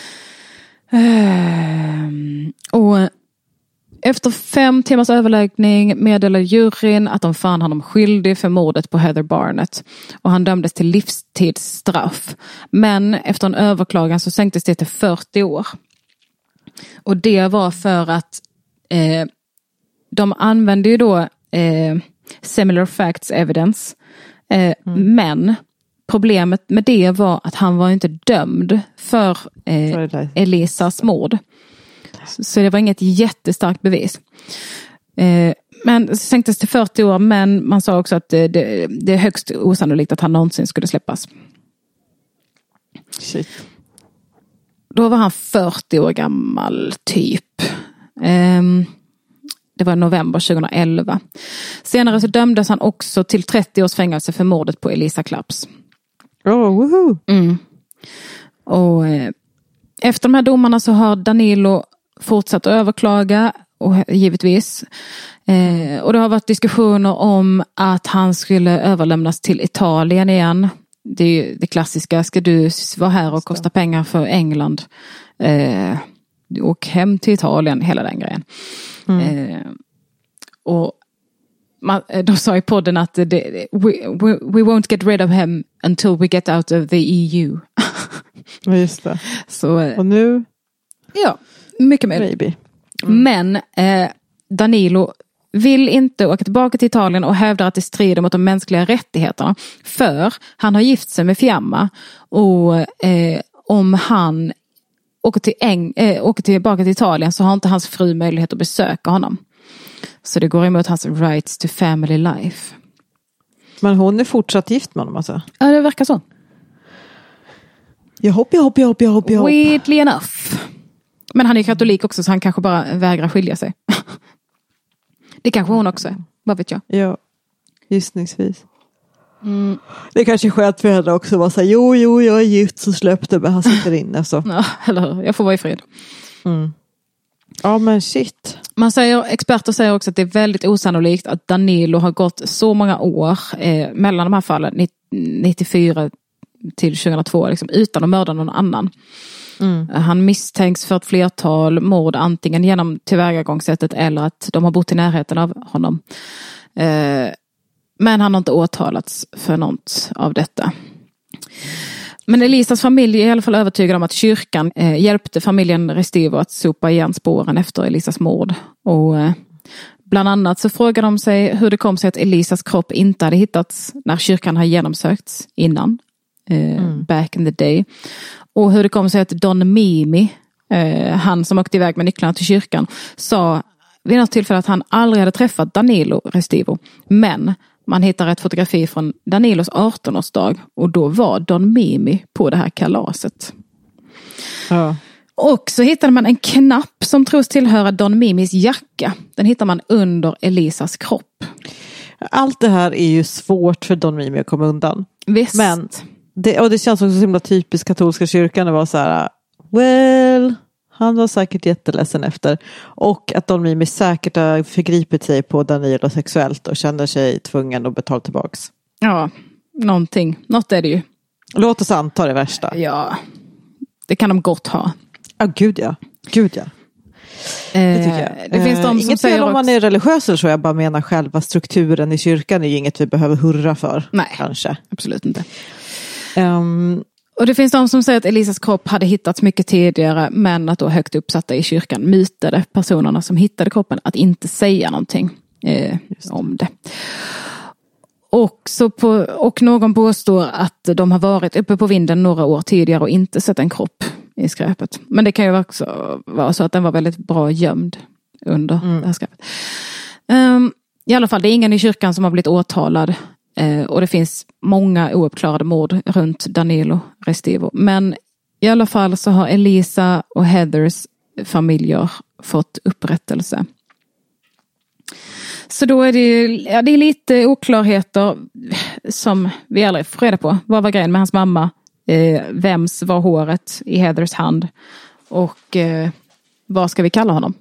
Och efter 5 timmars överläggning meddelade juryn att de fann honom skyldig för mordet på Heather Barnett. Och han dömdes till livstidsstraff. Men efter en överklagan så sänktes det till 40 år. Och det var för att de använde ju då similar facts evidence. Men problemet med det var att han var inte dömd för Elisas mord. Så det var inget jättestarkt bevis. Men sänktes till 40 år, men man sa också att det är högst osannolikt att han någonsin skulle släppas. Shit. Då var han 40 år gammal typ. Det var november 2011. Senare så dömdes han också till 30 års fängelse för mordet på Elisa Claps. Woohoo! Och efter de här domarna så har Danilo fortsatt att överklaga, och givetvis. Och det har varit diskussioner om att han skulle överlämnas till Italien igen. Det är ju det klassiska, ska du vara här och kosta pengar för England? Åk hem till Italien, hela den grejen. Och de sa i podden att we won't get rid of him until we get out of the EU. Just det. Så, och nu? Ja, mycket mer. Men Danilo vill inte åka tillbaka till Italien och hävdar att det strider mot de mänskliga rättigheterna. För han har gift sig med Fiamma, och om han åker tillbaka till Italien så har inte hans fru möjlighet att besöka honom. Så det går emot hans rights to family life. Men hon är fortsatt gift med honom alltså? Ja, det verkar så. Jag hopp. Weirdly enough. Men han är katolik också, så han kanske bara vägrar skilja sig. Det kanske hon också är. Vad vet jag? Ja. Gissningsvis. Det är kanske skönt för henne också. Var så här, jo, jag är gift, så släppte, men han sitter inne. Så. Ja, eller jag får vara i fred. Ja, men shit. Experter säger också att det är väldigt osannolikt att Danilo har gått så många år mellan de här fallen, 94 till 2002, liksom, utan att mörda någon annan. Han misstänks för ett flertal mord, antingen genom tillvägagångssättet eller att de har bott i närheten av honom. Men han har inte åtalats för något av detta. Men Elisas familj är i alla fall övertygad om att kyrkan hjälpte familjen Restivo att sopa igen spåren efter Elisas mord. Och bland annat så frågar de sig hur det kom sig att Elisas kropp inte hade hittats när kyrkan har genomsökts innan. Back in the day. Och hur det kom sig att Don Mimi, han som åkte iväg med nycklarna till kyrkan, sa vid något tillfälle att han aldrig hade träffat Danilo Restivo. Men man hittar ett fotografi från Danilos 18-årsdag och då var Don Mimi på det här kalaset. Ja. Och så hittade man en knapp som tros tillhöra Don Mimis jacka. Den hittar man under Elisas kropp. Allt det här är ju svårt för Don Mimi att komma undan. Visst. Men det känns också så himla typiskt katolska kyrkan. Det var så här, well, han var säkert jätteledsen efter. Och att Don Mimi säkert har förgripit sig på Danilo sexuellt och känner sig tvungen att betala tillbaks. Ja, någonting. Något är det ju. Låt oss anta det värsta. Ja, det kan de gott ha. Ja, gud ja. Gud ja. Det tycker jag. Det finns de som inget säger fel om man är religiös eller så. Jag bara menar själva strukturen i kyrkan är ju inget vi behöver hurra för. Nej, kanske. Absolut inte. Och det finns de som säger att Elisas kropp hade hittats mycket tidigare, men att då högt uppsatta i kyrkan mytade personerna som hittade kroppen att inte säga någonting om det. Och någon påstår att de har varit uppe på vinden några år tidigare och inte sett en kropp i skräpet. Men det kan ju också vara så att den var väldigt bra gömd under det här skräpet. I alla fall, det är ingen i kyrkan som har blivit åtalad. Och det finns många ouppklarade mord runt Danilo Restivo. Men i alla fall så har Elisa och Heathers familjer fått upprättelse. Så då är det är lite oklarheter som vi aldrig får reda på. Vad var grejen med hans mamma? Vems var håret i Heathers hand? Och vad ska vi kalla honom?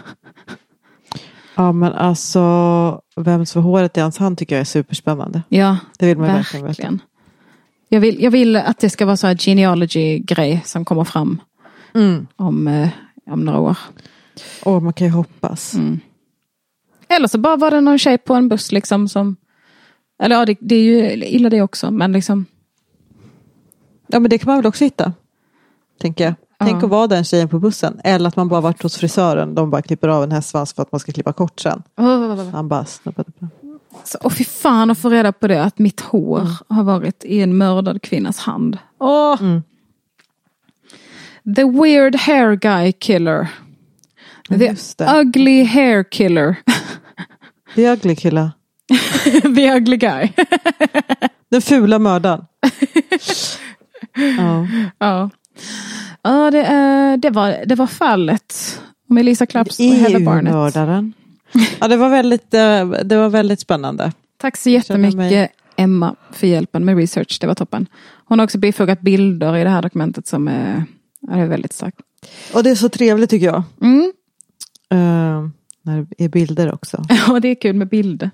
Ja, men alltså vems var håret i hans hand tycker jag är superspännande. Ja, det vill man verkligen. Jag vill att det ska vara så här genealogy-grej som kommer fram om några år. Och man kan ju hoppas. Eller så bara var det någon tjej på en buss liksom som... Eller ja, det är ju illa det också, men liksom... Ja, men det kan man väl också hitta, tänker jag. Tänk att vara den tjejen på bussen. Eller att man bara varit hos frisören. De bara klipper av en hästsvans för att man ska klippa kort sen. Han bara snappade på. Och fy fan att få reda på det. Att mitt hår har varit i en mördad kvinnas hand. The weird hair guy killer. The ugly hair killer. The ugly killer. The ugly guy. Den fula mördaren. Ja. Ja, det var fallet om Elisa Claps och Heather Barnett. Mördaren. Ja, det var väldigt spännande. Tack så jättemycket Emma för hjälpen med research. Det var toppen. Hon har också bifogat bilder i det här dokumentet som är väldigt starkt. Och det är så trevligt tycker jag. När det är bilder också. Ja, det är kul med bilder.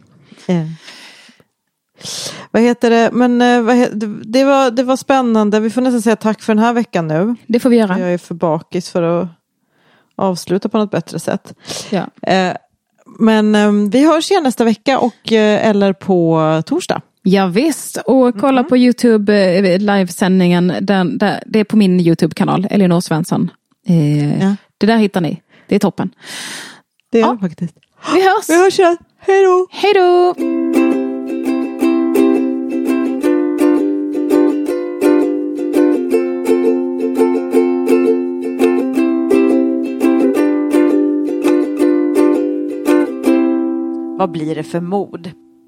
Vad heter det? Men det var spännande. Vi får nästan säga tack för den här veckan nu. Det får vi göra. Jag är för bakis för att avsluta på något bättre sätt. Ja. Men vi hörs igen nästa vecka eller på torsdag. Ja visst. Och kolla på YouTube livesändningen. Det är på min YouTube-kanal. Elinor Svensson. Det där hittar ni. Det är toppen. Det är det faktiskt. Vi hörs igen. Hej då. Hej då. Vad blir det för mod?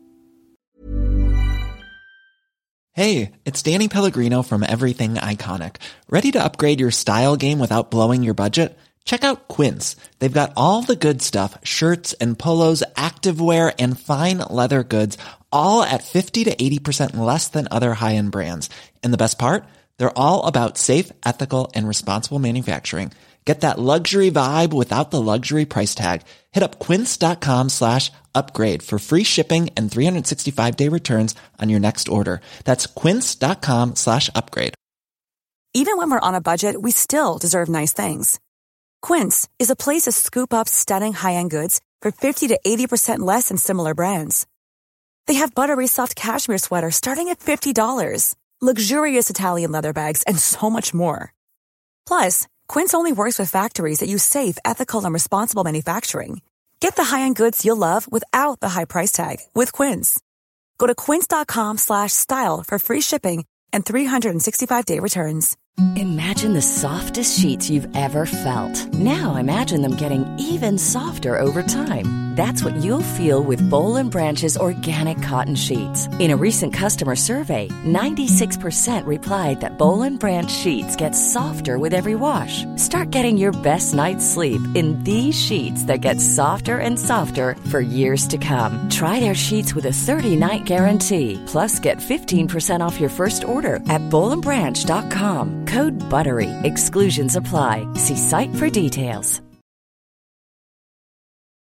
Hey, it's Danny Pellegrino from Everything Iconic. Ready to upgrade your style game without blowing your budget? Check out Quince. They've got all the good stuff, shirts and polos, activewear and fine leather goods, all at 50 to 80% less than other high-end brands. And the best part? They're all about safe, ethical, and responsible manufacturing. Get that luxury vibe without the luxury price tag. Hit up quince.com/upgrade for free shipping and 365-day returns on your next order. That's quince.com/upgrade. Even when we're on a budget, we still deserve nice things. Quince is a place to scoop up stunning high-end goods for 50 to 80% less than similar brands. They have buttery soft cashmere sweaters starting at $50, luxurious Italian leather bags, and so much more. Plus, Quince only works with factories that use safe, ethical, and responsible manufacturing. Get the high-end goods you'll love without the high price tag with Quince. Go to quince.com/style for free shipping and 365-day returns. Imagine the softest sheets you've ever felt. Now imagine them getting even softer over time. That's what you'll feel with Boll & Branch's organic cotton sheets. In a recent customer survey, 96% replied that Boll & Branch sheets get softer with every wash. Start getting your best night's sleep in these sheets that get softer and softer for years to come. Try their sheets with a 30-night guarantee. Plus, get 15% off your first order at bollandbranch.com. Code BUTTERY. Exclusions apply. See site for details.